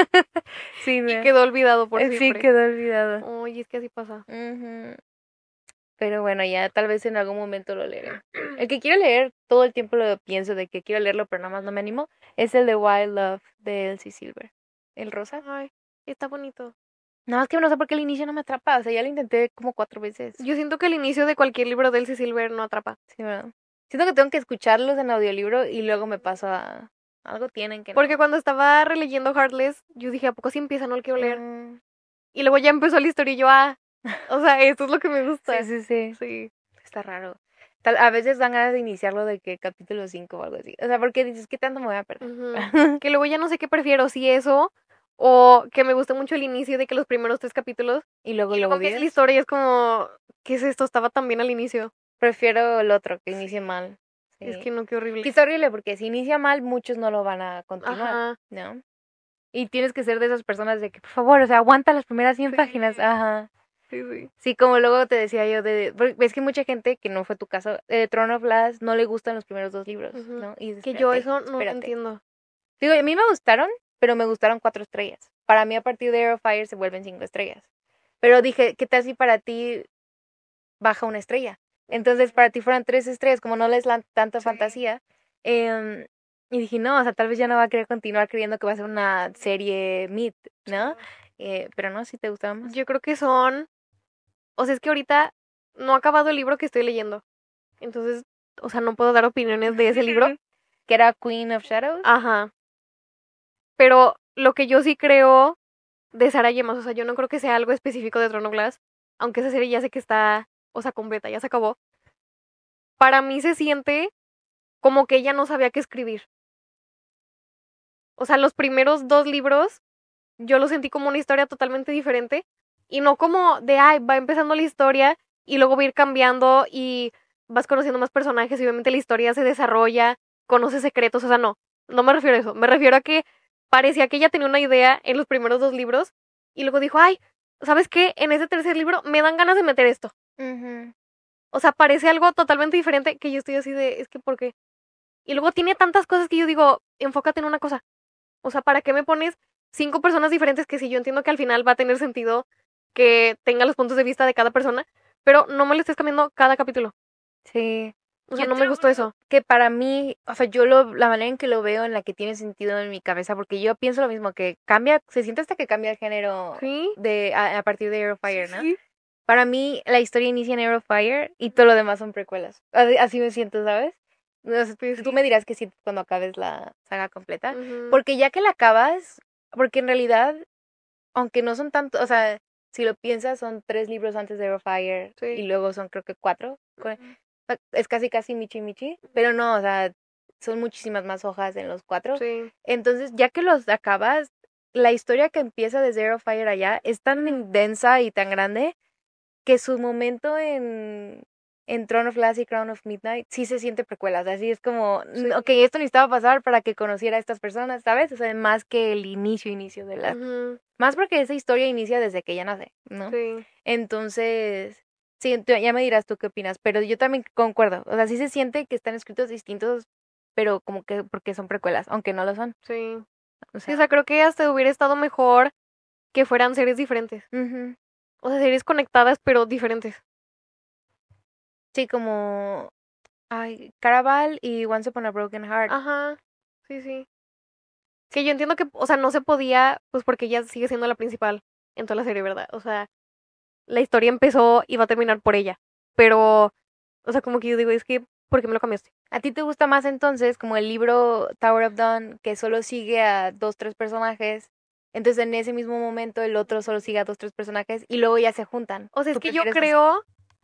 Sí, Y no. quedó olvidado por Eh, Sí, siempre. quedó olvidado. Oye, es que así pasa. Ujú. Pero bueno, ya tal vez en algún momento lo leeré. El que quiero leer, todo el tiempo lo pienso de que quiero leerlo, pero nada más no me animo, es el de Wild Love de Elsie Silver. El rosa. Ay, está bonito. Nada más que no sé por qué el inicio no me atrapa. O sea, ya lo intenté como cuatro veces. Yo siento que el inicio de cualquier libro de Elsie Silver no atrapa. Sí, ¿verdad? Siento que tengo que escucharlos en audiolibro y luego me paso a... Algo tienen que no. Porque cuando estaba releyendo Heartless, yo dije, ¿a poco sí empieza? No lo quiero leer. Mm, Y luego ya empezó la historia y yo, ah, o sea, esto es lo que me gusta. sí, sí, sí. Sí. Está raro. Tal, a veces dan ganas de iniciarlo de que capítulo cinco o algo así. O sea, porque dices, ¿qué tanto me voy a perder? Ujú. Que luego ya no sé qué prefiero, si eso, o que me gusta mucho el inicio de que los primeros tres capítulos, Y luego y lo luego empieza la odias. historia y es como, ¿qué es esto? Estaba tan bien al inicio. Prefiero el otro, que inicie mal. Es Sí. que no, qué horrible. Que es horrible porque si inicia mal, muchos no lo van a continuar, Ajá. ¿no? Y tienes que ser de esas personas de que, por favor, o sea, aguanta las primeras cien Sí. páginas. Ajá. Sí, sí. Sí, como luego te decía yo, de, porque ves que mucha gente, que no fue tu caso, de Throne of Glass no le gustan los primeros dos libros, Ujú. ¿no? Y dices, Que yo espérate, eso no lo espérate. entiendo. Digo, a mí me gustaron, pero me gustaron cuatro estrellas. Para mí a partir de Air of Fire se vuelven cinco estrellas. Pero dije, ¿qué tal si para ti baja una estrella? Entonces para ti fueran tres estrellas, como no les dan tanta Sí. fantasía. em, y dije, no, o sea, tal vez ya no va a querer continuar creyendo que va a ser una serie mid, ¿no? Eh, pero no, si te gustaba más. Yo creo que son, o sea, es que ahorita no he acabado el libro que estoy leyendo. Entonces, o sea, no puedo dar opiniones de ese libro. Que era Queen of Shadows. Ajá. Pero lo que yo sí creo de Sarah Yemas, o sea, yo no creo que sea algo específico de Throne of Glass, aunque esa serie ya sé que está, o sea, completa, ya se acabó. Para mí se siente como que ella no sabía qué escribir. O sea, los primeros dos libros yo lo sentí como una historia totalmente diferente y no como de, ay, va empezando la historia y luego va a ir cambiando y vas conociendo más personajes y obviamente la historia se desarrolla, conoces secretos, o sea, no, no me refiero a eso, me refiero a que parecía que ella tenía una idea en los primeros dos libros y luego dijo, ay, ¿sabes qué? En ese tercer libro me dan ganas de meter esto. Ujú. O sea, parece algo totalmente diferente que yo estoy así de, es que, ¿por qué? Y luego tiene tantas cosas que yo digo, enfócate en una cosa. O sea, ¿para qué me pones cinco personas diferentes que si yo entiendo que al final va a tener sentido que tenga los puntos de vista de cada persona, pero no me lo estés cambiando cada capítulo? Sí. O sea, Yo no te me lo gustó juro eso. que para mí, o sea, yo lo, la manera en que lo veo, en la que tiene sentido en mi cabeza, porque yo pienso lo mismo, que cambia, se siente hasta que cambia el género Sí, de a, a partir de Air of Fire, ¿no? sí. Para mí, la historia inicia en Air of Fire y todo lo demás son precuelas. Así, así me siento, ¿sabes? No sé, Pues tú sí. me dirás que sientes cuando acabes la saga completa, Ujú. porque ya que la acabas, porque en realidad, aunque no son tanto, o sea, si lo piensas, son tres libros antes de Air of Fire Sí. y luego son creo que cuatro. Ujú. Es casi casi Michi Michi, pero no, o sea, son muchísimas más hojas en los cuatro. Sí. Entonces, ya que los acabas, la historia que empieza de Zero Fire allá es tan densa y tan grande que su momento en, en Throne of Glass y Crown of Midnight sí se siente precuela. O sea, sí es como, Sí. ok, esto necesitaba pasar para que conociera a estas personas, ¿sabes? O sea, más que el inicio, inicio de la... Ujú, Más porque esa historia inicia desde que ella nace, ¿no? sí. Entonces, sí, tú- ya me dirás tú qué opinas, pero yo también concuerdo. O sea, sí se siente que están escritos distintos, pero como que porque son precuelas, aunque no lo son. Sí. O Sí, sea, o sea, creo que hasta hubiera estado mejor que fueran series diferentes. ujú. O sea, series conectadas, pero diferentes. Sí, como ay, Caraval y Once Upon a Broken Heart. Ajá. Sí, sí. Que yo entiendo que, o sea, no se podía, pues porque ella sigue siendo la principal en toda la serie, ¿verdad? O sea, la historia empezó y va a terminar por ella. Pero, o sea, como que yo digo, es que, ¿por qué me lo cambiaste? ¿A ti te gusta más entonces como el libro Tower of Dawn que solo sigue a dos, tres personajes? Entonces en ese mismo momento el otro solo sigue a dos, tres personajes y luego ya se juntan. O sea, es ¿Tú que yo prefieres así? creo,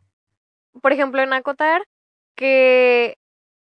por ejemplo, en Acotar, que,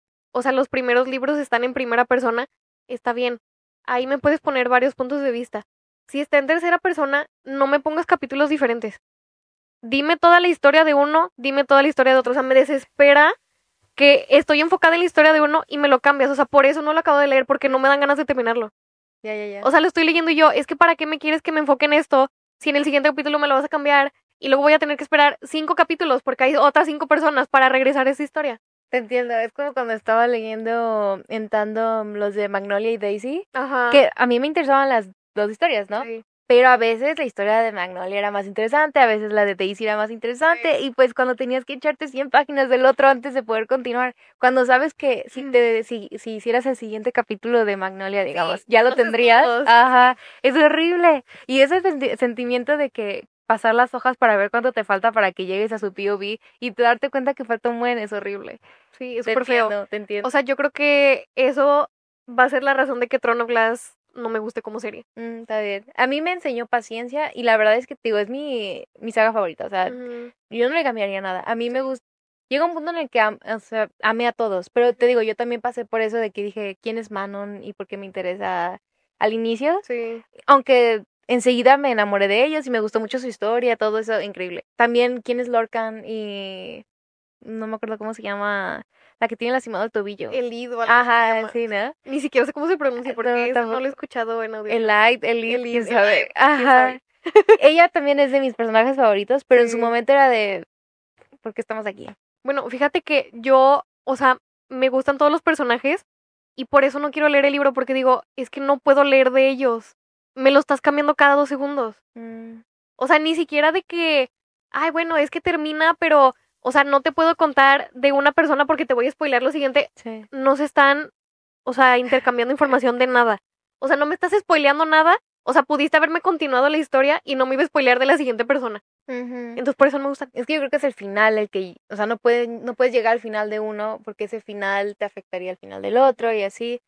o sea, los primeros libros están en primera persona, está bien. Ahí me puedes poner varios puntos de vista. Si está en tercera persona, no me pongas capítulos diferentes. Dime toda la historia de uno, dime toda la historia de otro. O sea, me desespera que estoy enfocada en la historia de uno y me lo cambias. O sea, por eso no lo acabo de leer, porque no me dan ganas de terminarlo. Ya, ya, ya. O sea, lo estoy leyendo y yo, es que ¿para qué me quieres que me enfoque en esto si en el siguiente capítulo me lo vas a cambiar y luego voy a tener que esperar cinco capítulos porque hay otras cinco personas para regresar a esa historia? Te entiendo, es como cuando estaba leyendo en tandem los de Magnolia y Daisy, Ajá. que a mí me interesaban las dos historias, ¿no? Sí. Pero a veces la historia de Magnolia era más interesante, a veces la de Daisy era más interesante, y pues cuando tenías que echarte cien páginas del otro antes de poder continuar, cuando sabes que si te si, si hicieras el siguiente capítulo de Magnolia, digamos, Sí, ya lo conoces tendrías, todos. ajá, es horrible. Y ese senti- sentimiento de que pasar las hojas para ver cuánto te falta para que llegues a su P O V y te darte cuenta que falta un buen es horrible. Sí, es Te súper feo. entiendo, te entiendo. O sea, yo creo que eso va a ser la razón de que Throne of Glass no me guste como serie. Mm, está bien. A mí me enseñó paciencia y la verdad es que, te digo, es mi, mi saga favorita. O sea, Ujú, yo no le cambiaría nada. A mí me gusta. Llega un punto en el que am- o sea, amé a todos, pero te digo, yo también pasé por eso de que dije, ¿quién es Manon y por qué me interesa al inicio? Sí. Aunque enseguida me enamoré de ellos y me gustó mucho su historia, todo eso, increíble. También, ¿quién es Lorcan? Y no me acuerdo cómo se llama, la que tiene lastimado el tobillo. El lead o algo así se Ajá, llama. sí, ¿no? Ni siquiera sé cómo se pronuncia No, porque eso no lo tampoco. he escuchado en audio. El Light, el Lead, El quién lead, el sabe. live, quién Ajá. sabe. Ella también es de mis personajes favoritos, pero en su Sí. momento era de, ¿por qué estamos aquí? Bueno, fíjate que yo, o sea, me gustan todos los personajes y por eso no quiero leer el libro porque digo, es que no puedo leer de ellos. Me lo estás cambiando cada dos segundos. Mm, O sea, ni siquiera de que, ay, bueno, es que termina, pero, o sea, no te puedo contar de una persona porque te voy a spoilear lo siguiente. sí. No se están, o sea, intercambiando información de nada. O sea, no me estás spoileando nada. O sea, pudiste haberme continuado la historia y no me iba a spoilear de la siguiente persona. Ujú. Entonces, por eso no me gusta. Es que yo creo que es el final el que, o sea, no puedes, no puedes llegar al final de uno porque ese final te afectaría al final del otro y así.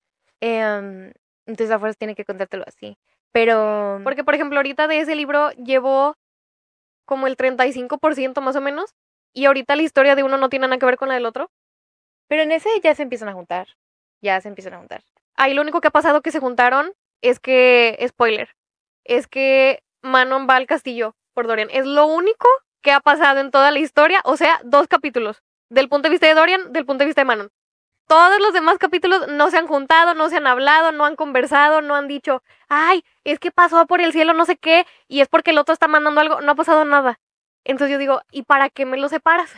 Em, entonces a fuerza tiene que contártelo así. Pero, Porque, por ejemplo, ahorita de ese libro llevo como el treinta y cinco por ciento más o menos. Y ahorita la historia de uno no tiene nada que ver con la del otro. pero en ese ya se empiezan a juntar. Ya se empiezan a juntar. Ahí lo único que ha pasado que se juntaron es que, spoiler, es que Manon va al castillo por Dorian. Es lo único que ha pasado en toda la historia, o sea, dos capítulos. Del punto de vista de Dorian, del punto de vista de Manon. Todos los demás capítulos no se han juntado, no se han hablado, no han conversado, no han dicho, ay, es que pasó por el cielo no sé qué, y es porque el otro está mandando algo, no ha pasado nada. Entonces yo digo, ¿y para qué me lo separas?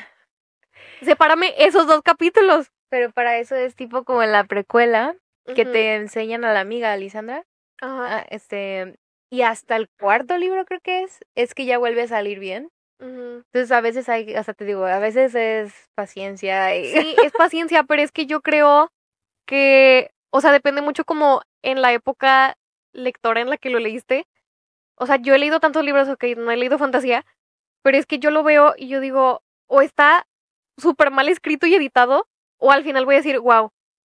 Sepárame esos dos capítulos. Pero para eso es tipo como en la precuela que Ujú. te enseñan a la amiga Lisandra. Ajá. Ah, este, y hasta el cuarto libro creo que es, es que ya vuelve a salir bien. Ujú. Entonces a veces hay, hasta te digo, a veces es paciencia y... Sí, es paciencia, pero es que yo creo que, o sea, depende mucho como en la época lectora en la que lo leíste. O sea, yo he leído tantos libros, ok, no he leído fantasía, pero es que yo lo veo y yo digo, o está súper mal escrito y editado, o al final voy a decir, wow.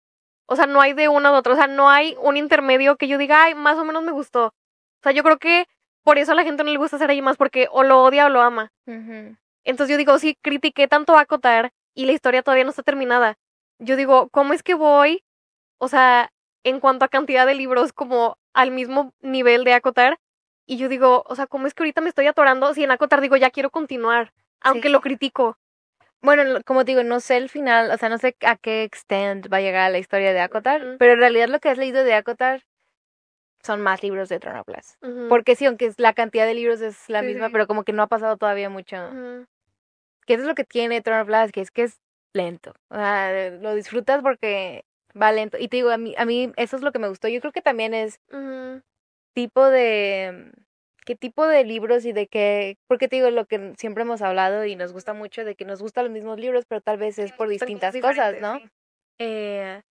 O sea, no hay de uno u otro, o sea, no hay un intermedio que yo diga, ay, más o menos me gustó. O sea, yo creo que por eso a la gente no le gusta hacer ahí más, porque o lo odia o lo ama. Ujú. Entonces yo digo, sí, critiqué tanto a Acotar y la historia todavía no está terminada. Yo digo, ¿cómo es que voy? O sea, en cuanto a cantidad de libros, como al mismo nivel de Acotar. Y yo digo, o sea, ¿cómo es que ahorita me estoy atorando? Si en Acotar digo, ya quiero continuar. aunque Sí. lo critico. Bueno, lo- como te digo, no sé el final, o sea, no sé a qué extent va a llegar la historia de ACOTAR, Ujú. pero en realidad lo que has leído de ACOTAR son más libros de Throne of Glass. Ujú. Porque sí, aunque es- la cantidad de libros es la Sí, misma, sí. pero como que no ha pasado todavía mucho. Ujú. Que eso es lo que tiene Throne of Glass, que es que es lento. O sea, lo disfrutas porque va lento. Y te digo, a mí, a mí eso es lo que me gustó. Yo creo que también es Ujú. tipo de... ¿Qué tipo de libros y de qué? Porque te digo lo que siempre hemos hablado y nos gusta mucho, de que nos gustan los mismos libros, pero tal vez Sí, es nos por gustan cosas distintas cosas, diferentes, ¿no? sí. Eh,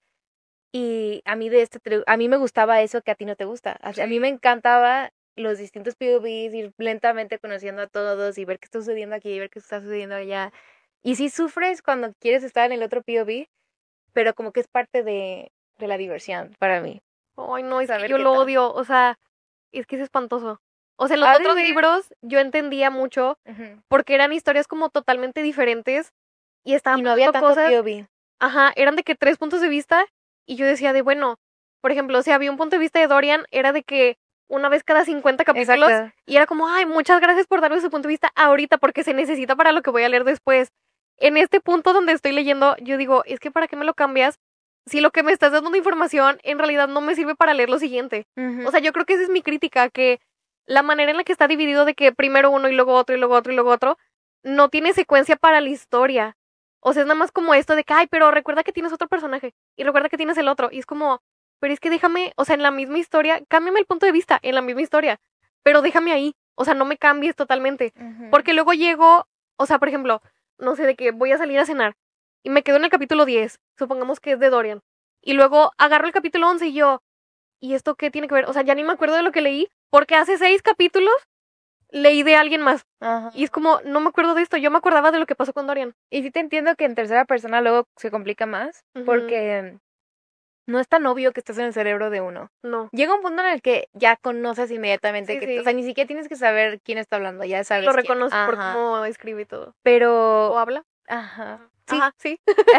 y a mí de este, tri- a mí me gustaba eso que a ti no te gusta. A, a mí me Sí. encantaba los distintos P O Vs, ir lentamente conociendo a todos y ver qué está sucediendo aquí y ver qué está sucediendo allá. Y sí sufres cuando quieres estar en el otro P O V, pero como que es parte de, de la diversión para mí. Ay, no, es que Saber yo qué lo tal. odio, o sea, es que es espantoso. O sea, en los Ah, otros sí. libros yo entendía mucho Ujú. porque eran historias como totalmente diferentes y estaban Y no había pasando tanto cosas, P O V. ajá, eran de que tres puntos de vista y yo decía de, bueno, por ejemplo, si había un punto de vista de Dorian, era de que una vez cada cincuenta capítulos Exacto. y era como, ay, muchas gracias por darme su punto de vista ahorita porque se necesita para lo que voy a leer después. En este punto donde estoy leyendo, yo digo, es que ¿para qué me lo cambias? Si lo que me estás dando de información en realidad no me sirve para leer lo siguiente. Ujú. O sea, yo creo que esa es mi crítica, que la manera en la que está dividido de que primero uno y luego otro y luego otro y luego otro, no tiene secuencia para la historia. O sea, es nada más como esto de que, ay, pero recuerda que tienes otro personaje y recuerda que tienes el otro. Y es como, pero es que déjame, o sea, en la misma historia, cámbiame el punto de vista en la misma historia, pero déjame ahí. O sea, no me cambies totalmente. Ujú. Porque luego llego, o sea, por ejemplo, no sé, de que voy a salir a cenar y me quedo en el capítulo diez, supongamos que es de Dorian. Y luego agarro el capítulo once y yo, ¿y esto qué tiene que ver? O sea, ya ni me acuerdo de lo que leí, porque hace seis capítulos leí de alguien más. Ajá. Y es como, no me acuerdo de esto, yo me acordaba de lo que pasó con Dorian. Y sí te entiendo que en tercera persona luego se complica más, Ujú. porque no es tan obvio que estás en el cerebro de uno. No. Llega un punto en el que ya conoces inmediatamente Sí, que, sí. o sea, ni siquiera tienes que saber quién está hablando, ya sabes Lo quién. reconozco por Ajá. cómo escribe y todo. Pero, ¿O habla? ajá, sí, Ajá, sí.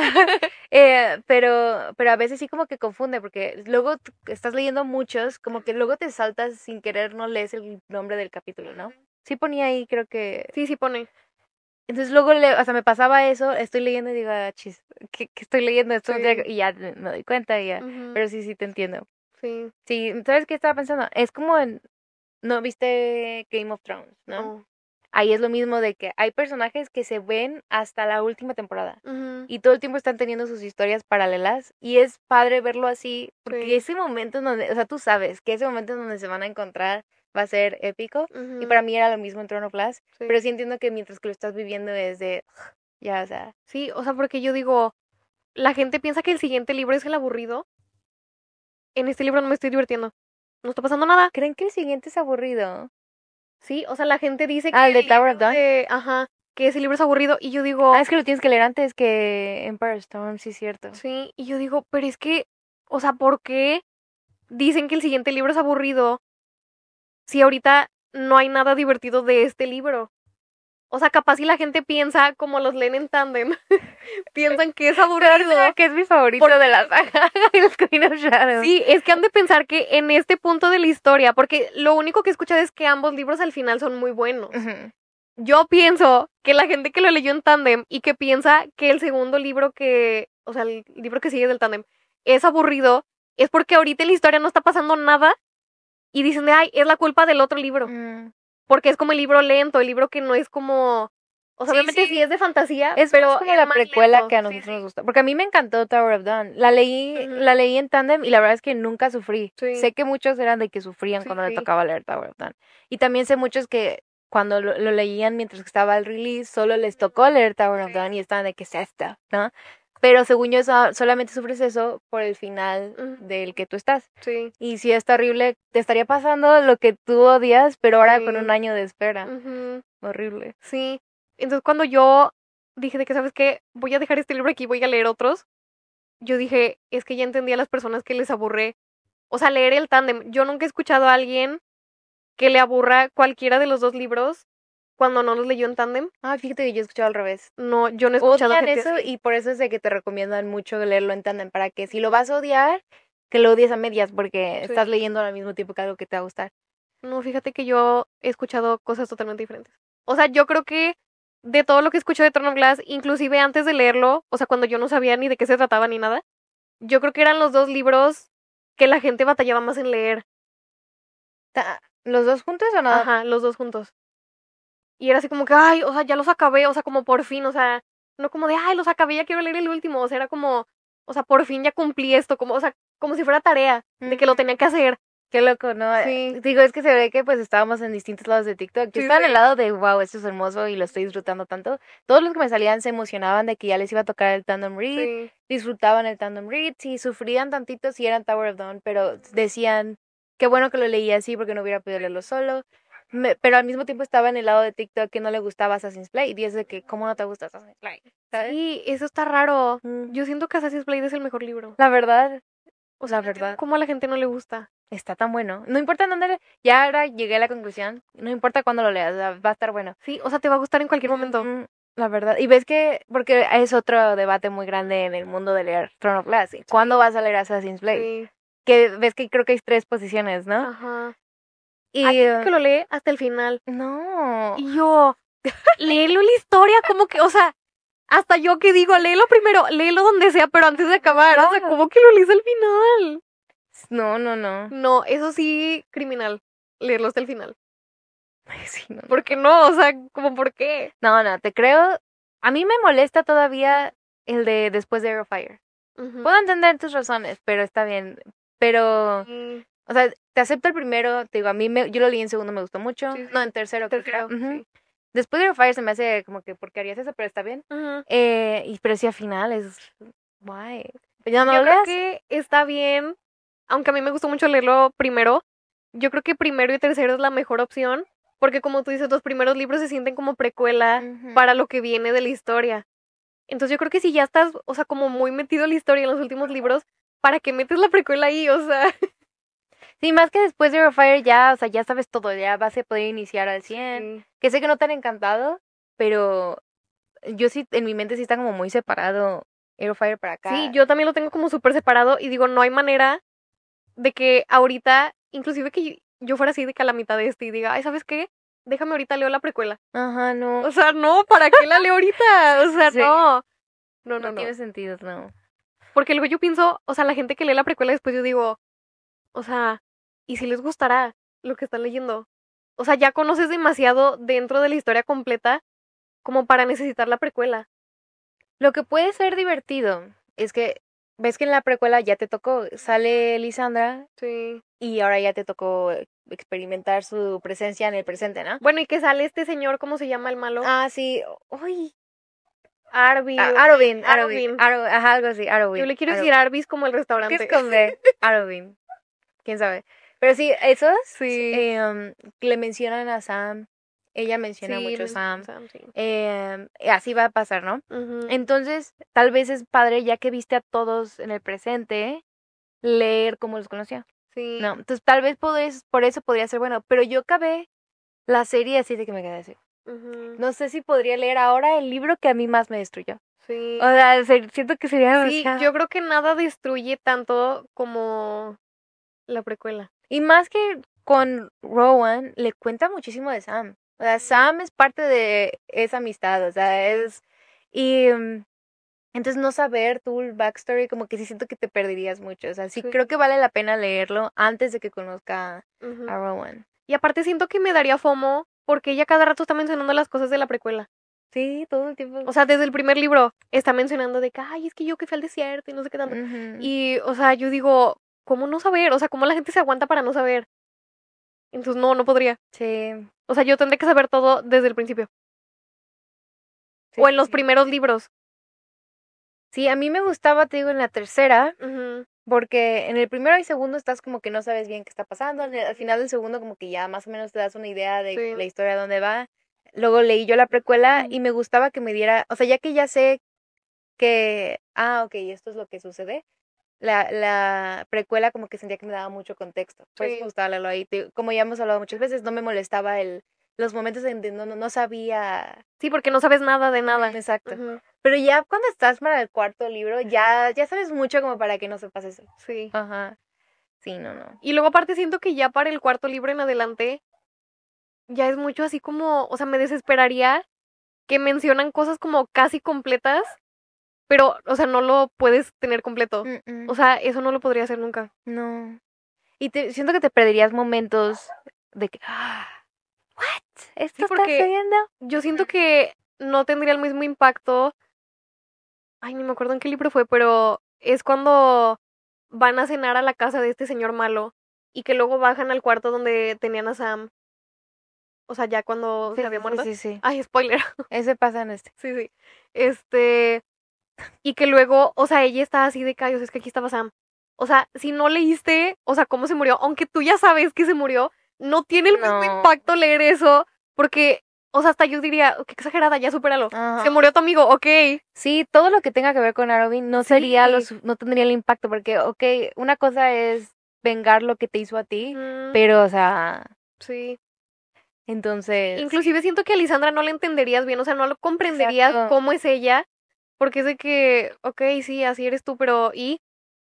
eh, pero, pero a veces sí como que confunde, porque luego tú estás leyendo muchos, como que luego te saltas sin querer, no lees el nombre del capítulo, ¿no? Sí ponía ahí, creo que... Sí, sí pone. Entonces luego, le, o sea, me pasaba eso, estoy leyendo y digo, ah, chis, ¿qué, qué estoy leyendo esto? Sí. Y ya me me doy cuenta y ya, Ujú. pero sí, sí te entiendo. Sí. Sí, ¿sabes qué estaba pensando? Es como en, ¿no viste Game of Thrones, no? No. Ahí es lo mismo de que hay personajes que se ven hasta la última temporada Ujú. y todo el tiempo están teniendo sus historias paralelas y es padre verlo así porque Sí. ese momento en donde, o sea, tú sabes que ese momento en donde se van a encontrar va a ser épico y Ujú. para mí era lo mismo en Throne of Glass, Sí. pero sí entiendo que mientras que lo estás viviendo es de, ya, o sea, Sí, o sea, porque yo digo, la gente piensa que el siguiente libro es el aburrido. En este libro no me estoy divirtiendo. No está pasando nada. ¿creen que el siguiente es aburrido? Sí, o sea, la gente dice Ah, que el de el Tower libro of Dawn. de... Ajá, que ese libro es aburrido. Y yo digo, Ah, es que lo tienes que leer antes que Empire Storm, sí es cierto. sí, y yo digo, pero es que, o sea, ¿por qué dicen que el siguiente libro es aburrido si ahorita no hay nada divertido de este libro? O sea, capaz si la gente piensa como los leen en tándem, piensan que es aburrido. Que es mi favorito Porque- de la saga el Queen of Shadows. Sí, es que han de pensar que en este punto de la historia, porque lo único que he escuchado es que ambos libros al final son muy buenos. Ujú. Yo pienso que la gente que lo leyó en tándem y que piensa que el segundo libro que, o sea, el libro que sigue del tándem es aburrido, es porque ahorita en la historia no está pasando nada y dicen, de, ay, es la culpa del otro libro. Mm. Porque es como el libro lento, el libro que no es como... O sea, Sí, obviamente sí. sí es de fantasía, Es pero más como es la más precuela lento. que a Sí, nosotros sí. nos gusta. Porque a mí me encantó Tower of Dawn. La leí, Ujú. la leí en tándem y la verdad es que nunca sufrí. Sí. Sé que muchos eran de que sufrían Sí, cuando les sí. tocaba leer Tower of Dawn. Y también sé muchos que cuando lo, lo leían mientras que estaba el release, solo les tocó leer Tower of Sí. Dawn y estaban de que es esto, ¿no? Pero según yo, so- solamente sufres eso por el final Ujú. del que tú estás. Sí. Y si es horrible, te estaría pasando lo que tú odias, pero ahora con Sí. un año de espera. Ujú. Horrible. Sí. Entonces cuando yo dije de que, ¿sabes qué? Voy a dejar este libro aquí y voy a leer otros. Yo dije, es que ya entendí a las personas que les aburre. O sea, leer el tándem. Yo nunca he escuchado a alguien que le aburra cualquiera de los dos libros cuando no los leyó en tándem. Ah, fíjate que yo he escuchado al revés. No, yo no he escuchado Odian gente eso así. y por eso es de que te recomiendan mucho leerlo en tándem, para que si lo vas a odiar, que lo odies a medias, porque Sí. estás leyendo al mismo tiempo que algo que te va a gustar. No, fíjate que yo he escuchado cosas totalmente diferentes. O sea, yo creo que de todo lo que escucho de Throne of Glass, inclusive antes de leerlo, o sea, cuando yo no sabía ni de qué se trataba ni nada, yo creo que eran los dos libros que la gente batallaba más en leer. Ta- ¿Los dos juntos o no? Ajá, los dos juntos. Y era así como que, ay, o sea, ya los acabé, o sea, como por fin, o sea, no como de, ay, los acabé, ya quiero leer el último, o sea, era como, o sea, por fin ya cumplí esto, como, o sea, como si fuera tarea, de que lo tenía que hacer. Qué loco, ¿no? Sí. Digo, es que se ve que pues estábamos en distintos lados de TikTok. Yo Sí, estaba en el sí. lado de, wow, esto es hermoso y lo estoy disfrutando tanto. Todos los que me salían se emocionaban de que ya les iba a tocar el tandem read, Sí. disfrutaban el tandem read, sí, sufrían tantito si eran Tower of Dawn, pero decían, qué bueno que lo leía así porque no hubiera podido leerlo solo. Me- pero al mismo tiempo estaba en el lado de TikTok que no le gustaba Assassin's Blade y es de que, ¿cómo no te gusta Assassin's Blade? ¿Sabes? Sí, eso está raro. Mm, Yo siento que Assassin's Blade es el mejor libro. La verdad, O sea, la no entiendo verdad. cómo a la gente no le gusta. Está tan bueno. No importa dónde, le- ya ahora llegué a la conclusión, no importa cuándo lo leas, o sea, va a estar bueno. Sí, o sea, te va a gustar en cualquier momento. Mm, La verdad. Y ves que, porque es otro debate muy grande en el mundo de leer Throne of Glass. ¿Cuándo vas a leer Assassin's Blade? Sí. Que ves que creo que hay tres posiciones, ¿no? Ajá. Y Hay gente eh, que lo lee hasta el final. no. Y yo, léelo la historia, como que, o sea, hasta yo que digo, léelo primero, léelo donde sea, pero antes de acabar. O sea, Claro. ¿cómo que lo lees al final? No, no, no. No, eso sí, criminal. Leerlo hasta el final. Sí, no, no. ¿Por qué no? O sea, ¿cómo por qué? No, no, te creo. A mí me molesta todavía el de después de Air of Fire. Ujú. Puedo entender tus razones, pero está bien. Pero Sí, o sea, te acepto el primero, te digo, a mí me, yo lo leí en segundo, me gustó mucho. sí, sí. No, en tercero, creo que era. Tercero, Ujú. sí. Después de Air Fire se me hace como que, ¿por qué harías eso? Pero está bien. Ujú. Eh, y pero sí al final es, guay. ¿Ya no Yo lo creo leas? que está bien, aunque a mí me gustó mucho leerlo primero, yo creo que primero y tercero es la mejor opción, porque como tú dices, los primeros libros se sienten como precuela Ujú. para lo que viene de la historia. Entonces yo creo que si ya estás, o sea, como muy metido en la historia en los últimos libros, ¿para qué metes la precuela ahí? O sea, Sí, más que después de Air Fire ya, o sea, ya sabes todo, ya vas a poder iniciar al cien. sí. Que sé que no te han encantado, pero yo sí, en mi mente sí está como muy separado Air Fire para acá. Sí, yo también lo tengo como súper separado y digo, no hay manera de que ahorita, inclusive que yo- yo fuera así de que a la mitad de este y diga, ay, ¿sabes qué? Déjame ahorita leo la precuela. Ajá, no. O sea, no, ¿para qué la leo ahorita? O sea, Sí. no. No, No, no, no. tiene sentido, no. Porque luego yo pienso, o sea, la gente que lee la precuela después yo digo, o sea, ¿y si les gustará lo que están leyendo? O sea, ya conoces demasiado dentro de la historia completa como para necesitar la precuela. Lo que puede ser divertido es que ves que en la precuela ya te tocó, sale Lisandra Sí. y ahora ya te tocó experimentar su presencia en el presente, ¿no? Bueno, y que sale este señor, ¿cómo se llama el malo? Ah, sí. Uy. Arby. Ah, o- Arobin, Arobin. Arobin. Aro- ajá, algo así, Arobin. Yo le quiero Aro- decir Arby's como el ¿Qué restaurante. es con B? Arobin. ¿Quién sabe? Pero sí, esos Sí. eh, um, le mencionan a Sam. Ella menciona Sí, mucho a menciona Sam. Sam, sí. Eh, así va a pasar, ¿no? Ujú. Entonces, tal vez es padre, ya que viste a todos en el presente, leer cómo los conoció. Sí. No, entonces tal vez podés- por eso podría ser bueno. Pero yo acabé la serie así de que me quedé así. Ujú. No sé si podría leer ahora el libro que a mí más me destruyó. Sí. O sea, se- siento que sería Sí, demasiado. yo creo que nada destruye tanto como la precuela. Y más que con Rowan, le cuenta muchísimo de Sam. O sea, Sam es parte de esa amistad, o sea, es... Y mm, entonces no saber tú el backstory, como que sí siento que te perderías mucho. O sea, sí, Sí. creo que vale la pena leerlo antes de que conozca Ujú. a Rowan. Y aparte siento que me daría FOMO porque ella cada rato está mencionando las cosas de la precuela. Sí, todo el tiempo. O sea, desde el primer libro está mencionando de que, ay, es que yo que fui al desierto y no sé qué tanto. Ujú. Y, o sea, yo digo, ¿cómo no saber? O sea, ¿cómo la gente se aguanta para no saber? Entonces, no, no podría. Sí, O sea, yo tendré que saber todo desde el principio. sí, O en sí, los sí. primeros libros. Sí, a mí me gustaba, te digo, en la tercera, Ujú. porque en el primero y segundo estás como que no sabes bien qué está pasando. Al al final del segundo como que ya más o menos te das una idea de Sí. la historia, dónde va. Luego leí yo la precuela Ujú. y me gustaba que me diera, o sea, ya que ya sé que, ah, ok, esto es lo que sucede, la, la precuela como que sentía que me daba mucho contexto. Por eso Sí. me gustaba leerlo ahí. Te- Como ya hemos hablado muchas veces, no me molestaba el, los momentos en que no, no, no sabía. Sí, porque no sabes nada de nada. Exacto. Ujú. Pero ya cuando estás para el cuarto libro, ya, ya sabes mucho como para que no sepas eso. Sí. Ajá. Sí, no, no. Y luego aparte siento que ya para el cuarto libro en adelante, ya es mucho así como, o sea, me desesperaría que mencionan cosas como casi completas, pero, o sea, no lo puedes tener completo. Mm, mm, O sea, eso no lo podría hacer nunca. no. Y te, siento que te perderías momentos de que, ah, ¿what? ¿Esto Sí, está porque sucediendo? yo siento que no tendría el mismo impacto. Ay, ni me acuerdo en qué libro fue, pero es cuando van a cenar a la casa de este señor malo y que luego bajan al cuarto donde tenían a Sam. O sea, ya cuando Sí, se había sí, muerto. sí, sí. Ay, spoiler. Ese pasa en este. Sí, sí. Este. Y que luego, o sea, ella está así de callos, es que aquí estaba Sam. O sea, si no leíste, o sea, cómo se murió, aunque tú ya sabes que se murió, no tiene el mismo No. impacto leer eso, porque, o sea, hasta yo diría, qué exagerada, ya supéralo. Ajá. Se murió tu amigo, ok. Sí, todo lo que tenga que ver con Arobin no Sí. sería lo, su- no tendría el impacto, porque, ok, una cosa es vengar lo que te hizo a ti, Mm, pero, o sea, sí. entonces, Inclusive siento que a Lisandra no la entenderías bien, o sea, no lo comprenderías exacto. cómo es ella, porque es de que, ok, sí, así eres tú, pero ¿y?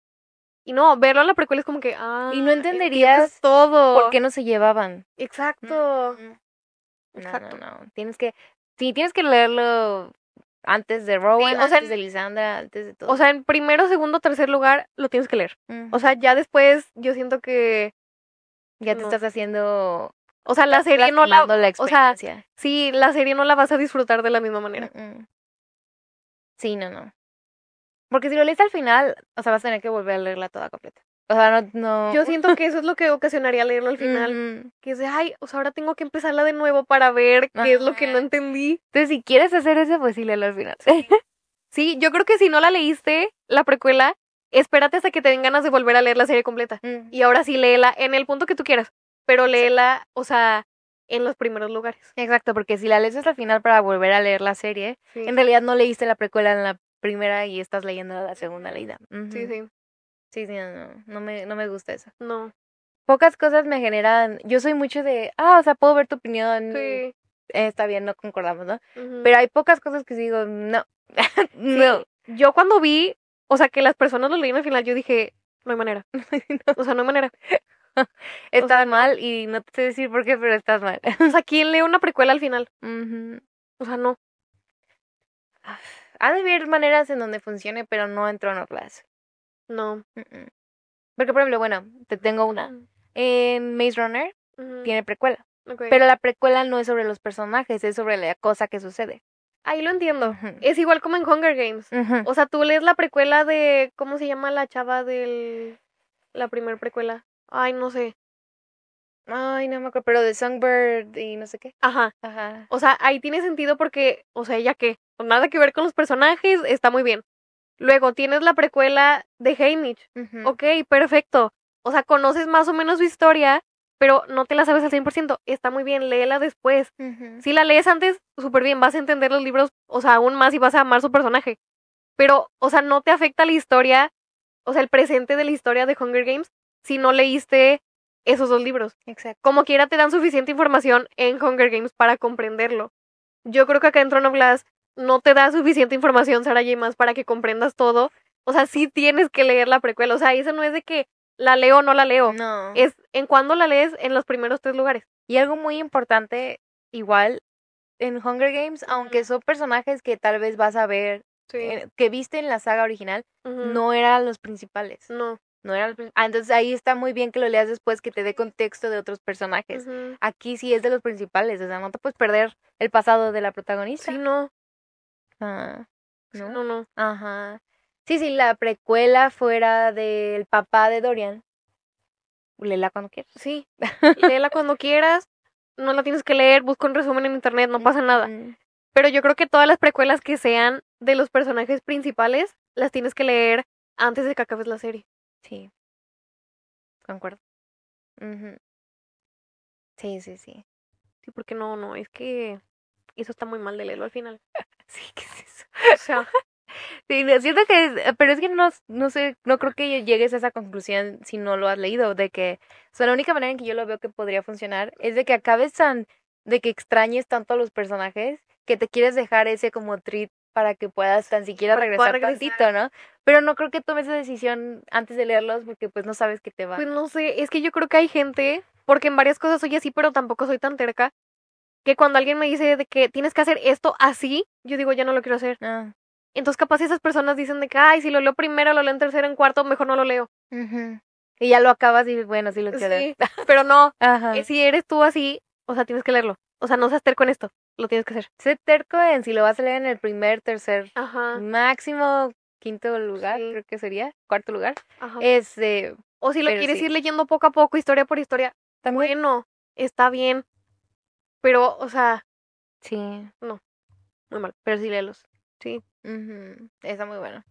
Y no, verlo en la precuela es como que, ah, Y no entiendes entenderías todo. por qué no se llevaban. Exacto, Mm, No, no, exacto. no. Tienes que, sí, tienes que leerlo antes de Rowan, o sea, antes de Lisandra, antes de todo. O sea, en primero, segundo, tercer lugar lo tienes que leer. Ujú. O sea, ya después yo siento que Ya te no. estás haciendo, O sea, la estás serie no la, lastimando la o sea, experiencia. sí, la serie no la vas a disfrutar de la misma manera. Mm, mm. Sí, no, no. Porque si lo lees al final, o sea, vas a tener que volver a leerla toda completa. O sea, no, no. Yo siento que eso es lo que ocasionaría leerlo al final, Ujú. que es de, ay, o sea, ahora tengo que empezarla de nuevo para ver qué es lo que no Ajá. entendí. Entonces, si quieres hacer eso, pues sí, léelo al final. Sí, yo creo que si no la leíste, la precuela, espérate hasta que te den ganas de volver a leer la serie completa. Mm. Y ahora sí léela en el punto que tú quieras, pero léela, o sea, en los primeros lugares. Exacto, porque si la lees hasta el final para volver a leer la serie, Sí, en realidad no leíste la precuela en la primera y estás leyendo la segunda leída. sí, Ujú. sí. Sí, sí, no, no, no me, no me gusta eso. No. Pocas cosas me generan, yo soy mucho de, ah, o sea, puedo ver tu opinión, Sí. eh, está bien, no concordamos, ¿no? Ujú. Pero hay pocas cosas que digo, no, no. Sí, yo cuando vi, o sea, que las personas lo leían al final, yo dije, no hay manera. O sea, no hay manera. Estás O sea, no. mal y no te sé decir por qué, pero estás mal. O sea, ¿quién lee una precuela al final? Ujú. O sea, no. Ha de haber maneras en donde funcione, pero no en Throne of Glass. No. Mm, mm. Porque, por ejemplo, bueno, te tengo una. En Maze Runner Ujú. tiene precuela, Ok. pero la precuela no es sobre los personajes, es sobre la cosa que sucede. Ahí lo entiendo. Ujú. Es igual como en Hunger Games. Ujú. O sea, tú lees la precuela de, ¿cómo se llama la chava del, la primer precuela? Ay, no sé. Ay, no me acuerdo, pero de Songbird y no sé qué. Ajá. Ajá. O sea, ahí tiene sentido porque, o sea, ella qué, nada que ver con los personajes, está muy bien. Luego tienes la precuela de Haymitch. Ujú. Ok, perfecto. O sea, conoces más o menos su historia, pero no te la sabes al cien por ciento. Está muy bien, léela después. Ujú. Si la lees antes, súper bien, vas a entender los libros, o sea, aún más y vas a amar su personaje. Pero, o sea, no te afecta la historia, o sea, el presente de la historia de Hunger Games, si no leíste esos dos libros. Exacto. Como quiera te dan suficiente información en Hunger Games para comprenderlo. Yo creo que acá en Throne of Glass no te da suficiente información, Sarah J. Maas, para que comprendas todo. O sea, sí tienes que leer la precuela. O sea, eso no es de que la leo o no la leo. No. Es en cuando la lees en los primeros tres lugares. Y algo muy importante, igual, en Hunger Games, aunque son personajes que tal vez vas a ver, Sí. eh, que viste en la saga original, Ujú. no eran los principales. No. No eran los prin- Ah, entonces ahí está muy bien que lo leas después, que te dé contexto de otros personajes. Ujú. Aquí sí es de los principales, o sea, no te puedes perder el pasado de la protagonista. Sí, no. Ah, Sí, ¿no? no, no. Ajá. Sí, sí, la precuela fuera del papá de Dorian, léela cuando quieras. Sí. Léela cuando quieras. No la tienes que leer. Busca un resumen en internet. No pasa nada. Mm, Pero yo creo que todas las precuelas que sean de los personajes principales las tienes que leer antes de que acabes la serie. Sí, concuerdo. Ujú. Sí, sí, sí. Sí, porque no, no, es que eso está muy mal de leerlo al final. Sí, ¿qué es eso? O sea, Sí, no, siento que, es- pero es que no, no sé, no creo que llegues a esa conclusión si no lo has leído, de que, o sea, la única manera en que yo lo veo que podría funcionar es de que acabes tan, de que extrañes tanto a los personajes, que te quieres dejar ese como treat para que puedas tan siquiera Para que pueda regresar regresar. tantito, ¿no? Pero no creo que tomes esa decisión antes de leerlos porque pues no sabes qué te va. pues no sé, es que yo creo que hay gente, porque en varias cosas soy así, pero tampoco soy tan terca, que cuando alguien me dice de que tienes que hacer esto así, yo digo, ya no lo quiero hacer. Ah, Entonces capaz esas personas dicen de que, ay, si lo leo primero, lo leo en tercero, en cuarto, mejor no lo leo. ujú. Y ya lo acabas y bueno, sí lo quiero Sí, pero no, Ajá. eh, si eres tú así, o sea, tienes que leerlo. O sea, no seas terco en esto, lo tienes que hacer. Sé terco en si lo vas a leer en el primer, tercer, Ajá, máximo quinto lugar, Sí. creo que sería, cuarto lugar. ajá. Este, O si lo pero quieres sí. ir leyendo poco a poco, historia por historia, También. bueno, está bien. Pero, o sea, Sí, muy mal. pero sí léelos. Sí. Ujú, está muy bueno.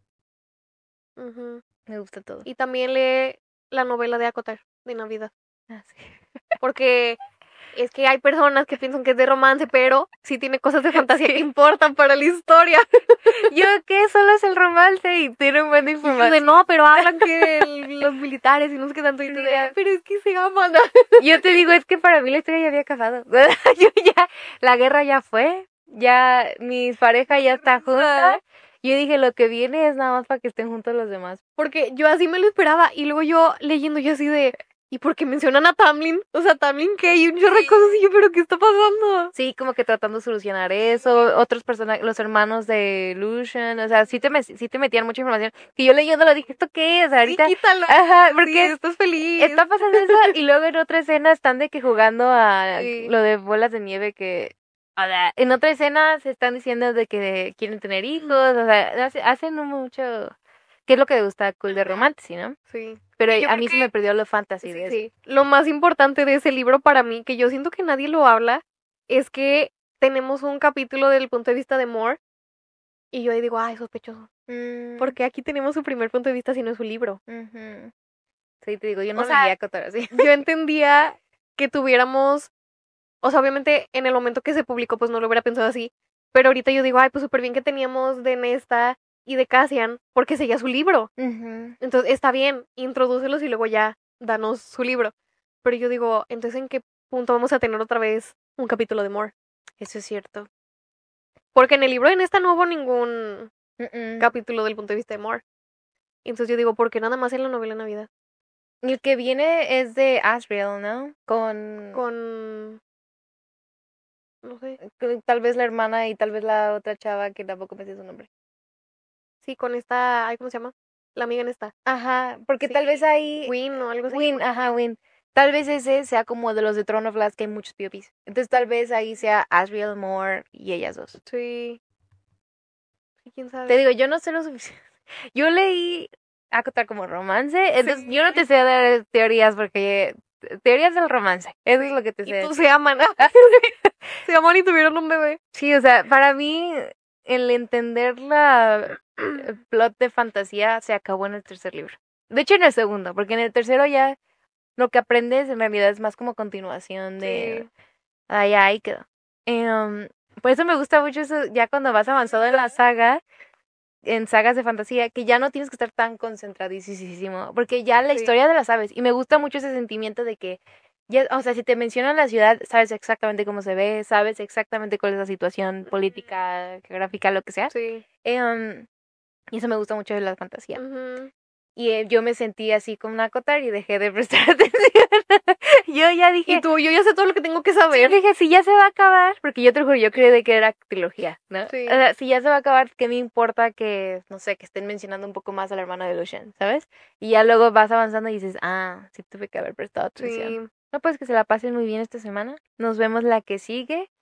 ujú. Me gusta todo. Y también lee la novela de Acotar, de Navidad. Ah, sí. Porque es que hay personas que piensan que es de romance, pero sí tiene cosas de fantasía Sí. que importan para la historia. Yo que solo es el romance y tiene buena Y yo información. de no, pero hablan que el- los militares y no sé qué tanto. Y tú Sí, de, ya. pero es que se aman. Yo te digo, es que para mí la historia ya había acabado. Yo ya, la guerra ya fue, ya mis parejas ya están juntas. Yo dije, lo que viene es nada más para que estén juntos los demás. Porque yo así me lo esperaba. Y luego yo leyendo, yo así de, ¿y por qué mencionan a Tamlin? O sea, Tamlin qué, y un chorro de cosas. Y yo, ¿pero qué está pasando? Sí, como que tratando de solucionar eso, otros personajes, los hermanos de Lucian, o sea, sí te, me- sí te metían mucha información, que yo leyendo lo dije, ¿esto qué? O sea, ahorita, Sí, quítalo. ajá, Sí, porque estás feliz. está pasando eso, y luego en otra escena están de que jugando a Sí. lo de bolas de nieve que, o sea, en otra escena se están diciendo de que quieren tener hijos, o sea, hace- hacen mucho, que es lo que le gusta cool de Romanticy, ¿no? Sí. Pero Yo a creo mí se que- me perdió lo fantasy Sí, de eso. sí. Lo más importante de ese libro para mí, que yo siento que nadie lo habla, es que tenemos un capítulo del punto de vista de Moore. Y yo ahí digo, ay, sospechoso. Mm, Porque aquí tenemos su primer punto de vista si no es su libro. ujú. Sí, te digo, yo O no sea, leía Cotor así. Yo entendía que tuviéramos, o sea, obviamente en el momento que se publicó, pues no lo hubiera pensado así. Pero ahorita yo digo, ay, pues súper bien que teníamos de Nesta y de Cassian, porque seguía su libro. Ujú. Entonces, está bien, introdúcelos y luego ya, danos su libro. Pero yo digo, entonces, ¿en qué punto vamos a tener otra vez un capítulo de Moore? Eso es cierto. Porque en el libro de Nesta no hubo ningún Mm-mm. capítulo del punto de vista de Moore. Entonces yo digo, ¿por qué nada más en la novela de Navidad? El que viene es de Asriel, ¿no? Con, Con... no sé. con tal vez la hermana y tal vez la otra chava que tampoco me sé su nombre. Sí, con esta... ay, ¿cómo se llama? La amiga en esta. Ajá, porque Sí, tal vez ahí... Win o algo así. Win, ajá, Win. Tal vez ese sea como de los de Throne of Glass, que hay muchos P O Ps. Entonces tal vez ahí sea Asriel, Moore y ellas dos. Sí. Sí, quién sabe. Te digo, yo no sé lo suficiente. Yo leí Acotar como romance, entonces Sí. yo no te sé dar teorías porque... Teorías del romance, eso es lo que te sé Y tú decir. se aman. Se aman y tuvieron un bebé. Sí, o sea, para mí el entender la el plot de fantasía se acabó en el tercer libro. De hecho, en el segundo, porque en el tercero ya lo que aprendes en realidad es más como continuación de... Sí. Ay, ahí quedó. Em, por eso me gusta mucho eso ya cuando vas avanzado en la saga, en sagas de fantasía, que ya no tienes que estar tan concentradísimo, porque ya la Sí. historia de la sabes. Y me gusta mucho ese sentimiento de que, ya, o sea, si te mencionan la ciudad, sabes exactamente cómo se ve, sabes exactamente cuál es la situación política, geográfica, lo que sea. Sí. Em, y eso me gusta mucho de la fantasía. Ujú. Y eh, yo me sentí así como una acotar y dejé de prestar atención. Yo ya dije, Y tú, yo ya sé todo lo que tengo que sí, saber. dije, si ya se va a acabar, porque yo te lo juro, yo creí de que era trilogía, ¿no? Sí. O sea, si ya se va a acabar, ¿qué me importa que, no sé, que estén mencionando un poco más a la hermana de Lucian, ¿sabes? Y ya luego vas avanzando y dices, ah, sí tuve que haber prestado atención. Sí. No, pues que se la pasen muy bien esta semana. Nos vemos la que sigue.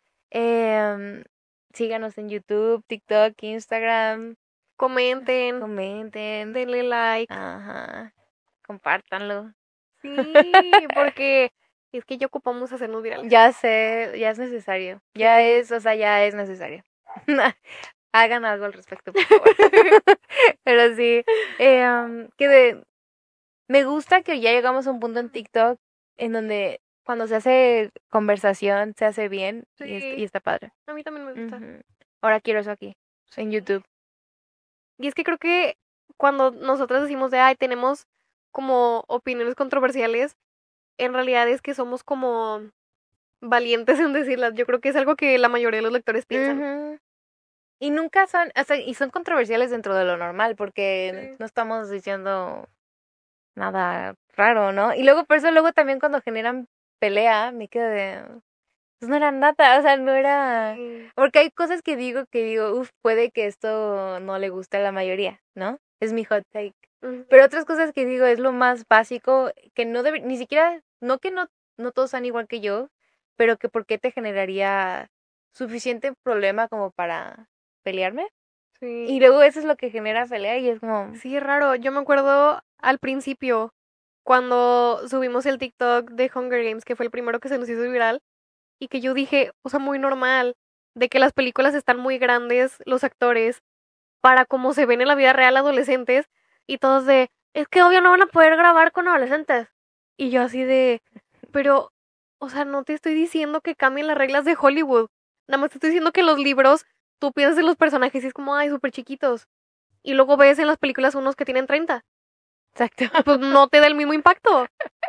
Em, síganos en YouTube, TikTok, Instagram. Comenten. Comenten. Denle like. Ajá. Compártanlo. Sí, porque es que ya ocupamos hacernos virales. Ya sé, ya es necesario. Ya es, o sea, ya es necesario. Hagan algo al respecto, por favor. Pero sí, eh, um, que de, me gusta que ya llegamos a un punto en TikTok en donde cuando se hace conversación se hace bien y, es- Sí. y está padre. A mí también me gusta. Ujú. Ahora quiero eso aquí, en YouTube. Y es que creo que cuando nosotras decimos de, ay, tenemos como opiniones controversiales, en realidad es que somos como valientes en decirlas. Yo creo que es algo que la mayoría de los lectores piensan. Ujú. Y nunca son, o sea, y son controversiales dentro de lo normal, porque Sí. no estamos diciendo nada raro, ¿no? Y luego, por eso luego también cuando generan pelea, me quedo de... pues no era nada, o sea, no era... Sí. Porque hay cosas que digo que digo, uff, puede que esto no le guste a la mayoría, ¿no? Es mi hot take. Ujú. Pero otras cosas que digo es lo más básico, que no debe, ni siquiera, no que no, no todos sean igual que yo, pero que por qué te generaría suficiente problema como para pelearme. Y Sí. luego eso es lo que genera pelea y es como, Sí, es raro. Yo me acuerdo al principio, cuando subimos el TikTok de Hunger Games, que fue el primero que se nos hizo viral, y que yo dije, o sea, muy normal, de que las películas están muy grandes, los actores, para cómo se ven en la vida real adolescentes, y todos de, es que obvio no van a poder grabar con adolescentes. Y yo así de, pero, o sea, no te estoy diciendo que cambien las reglas de Hollywood, nada más te estoy diciendo que los libros, tú piensas en los personajes y es como, ay, súper chiquitos. Y luego ves en las películas unos que tienen treinta. exacto. Pues no te da el mismo impacto.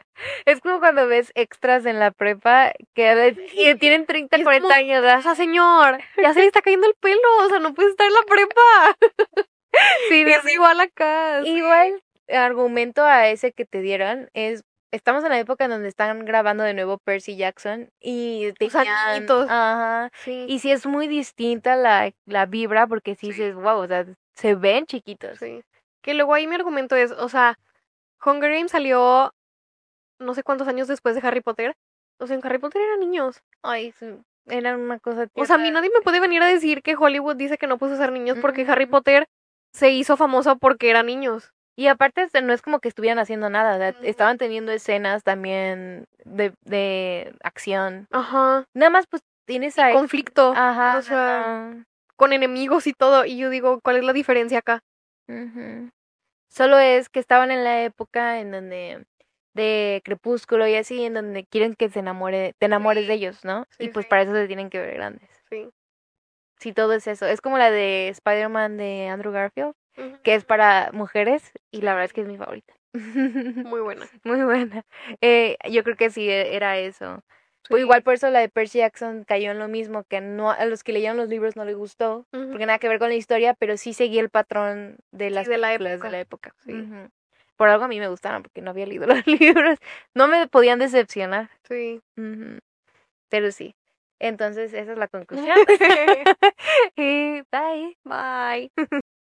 Es como cuando ves extras en la prepa que y tienen treinta, Y es cuarenta como, años, O ¿verdad? sea, señor, ya se le está cayendo el pelo, o sea, no puedes estar en la prepa. Sí, no, Es sí. igual acá. sí. Igual argumento a ese que te dieron es, estamos en la época en donde están grabando de nuevo Percy Jackson y O sea, tenían, niñitos. ajá, Sí, y sí es muy distinta la, la vibra porque sí dices, wow, o sea, se ven chiquitos. sí. Que luego ahí mi argumento es, o sea, Hunger Games salió no sé cuántos años después de Harry Potter. O sea, en Harry Potter eran niños. Ay, sí, era una cosa O sea, a tierna. mí nadie me puede venir a decir que Hollywood dice que no puedes usar niños porque Harry Ujú. Potter se hizo famoso porque eran niños. Y aparte este, no es como que estuvieran haciendo nada, o sea, Ujú. estaban teniendo escenas también de, de acción. Ajá. Nada más pues tienes Y a... ex- conflicto. Ajá, O sea, no. con enemigos y todo. Y yo digo, ¿cuál es la diferencia acá? Ujú. Solo es que estaban en la época en donde de Crepúsculo y así, en donde quieren que se enamore, te enamores de Sí, ellos, ¿no? Y sí, pues sí, para eso se tienen que ver grandes. sí. Sí, todo es eso. Es como la de Spider-Man de Andrew Garfield, Ujú. que es para mujeres y la verdad es que es mi favorita. Muy buena. Muy buena. Eh, yo creo que sí e- era eso. Pues Sí. igual por eso la de Percy Jackson cayó en lo mismo, que no a los que leyeron los libros no les gustó, Ujú. porque nada que ver con la historia, pero sí seguía el patrón de Sí, las de la películas de la época. época. Sí, Ujú. Por algo a mí me gustaron, porque no había leído los libros. No me podían decepcionar. sí. Ujú. Pero sí. Entonces, esa es la conclusión. Y bye. Bye.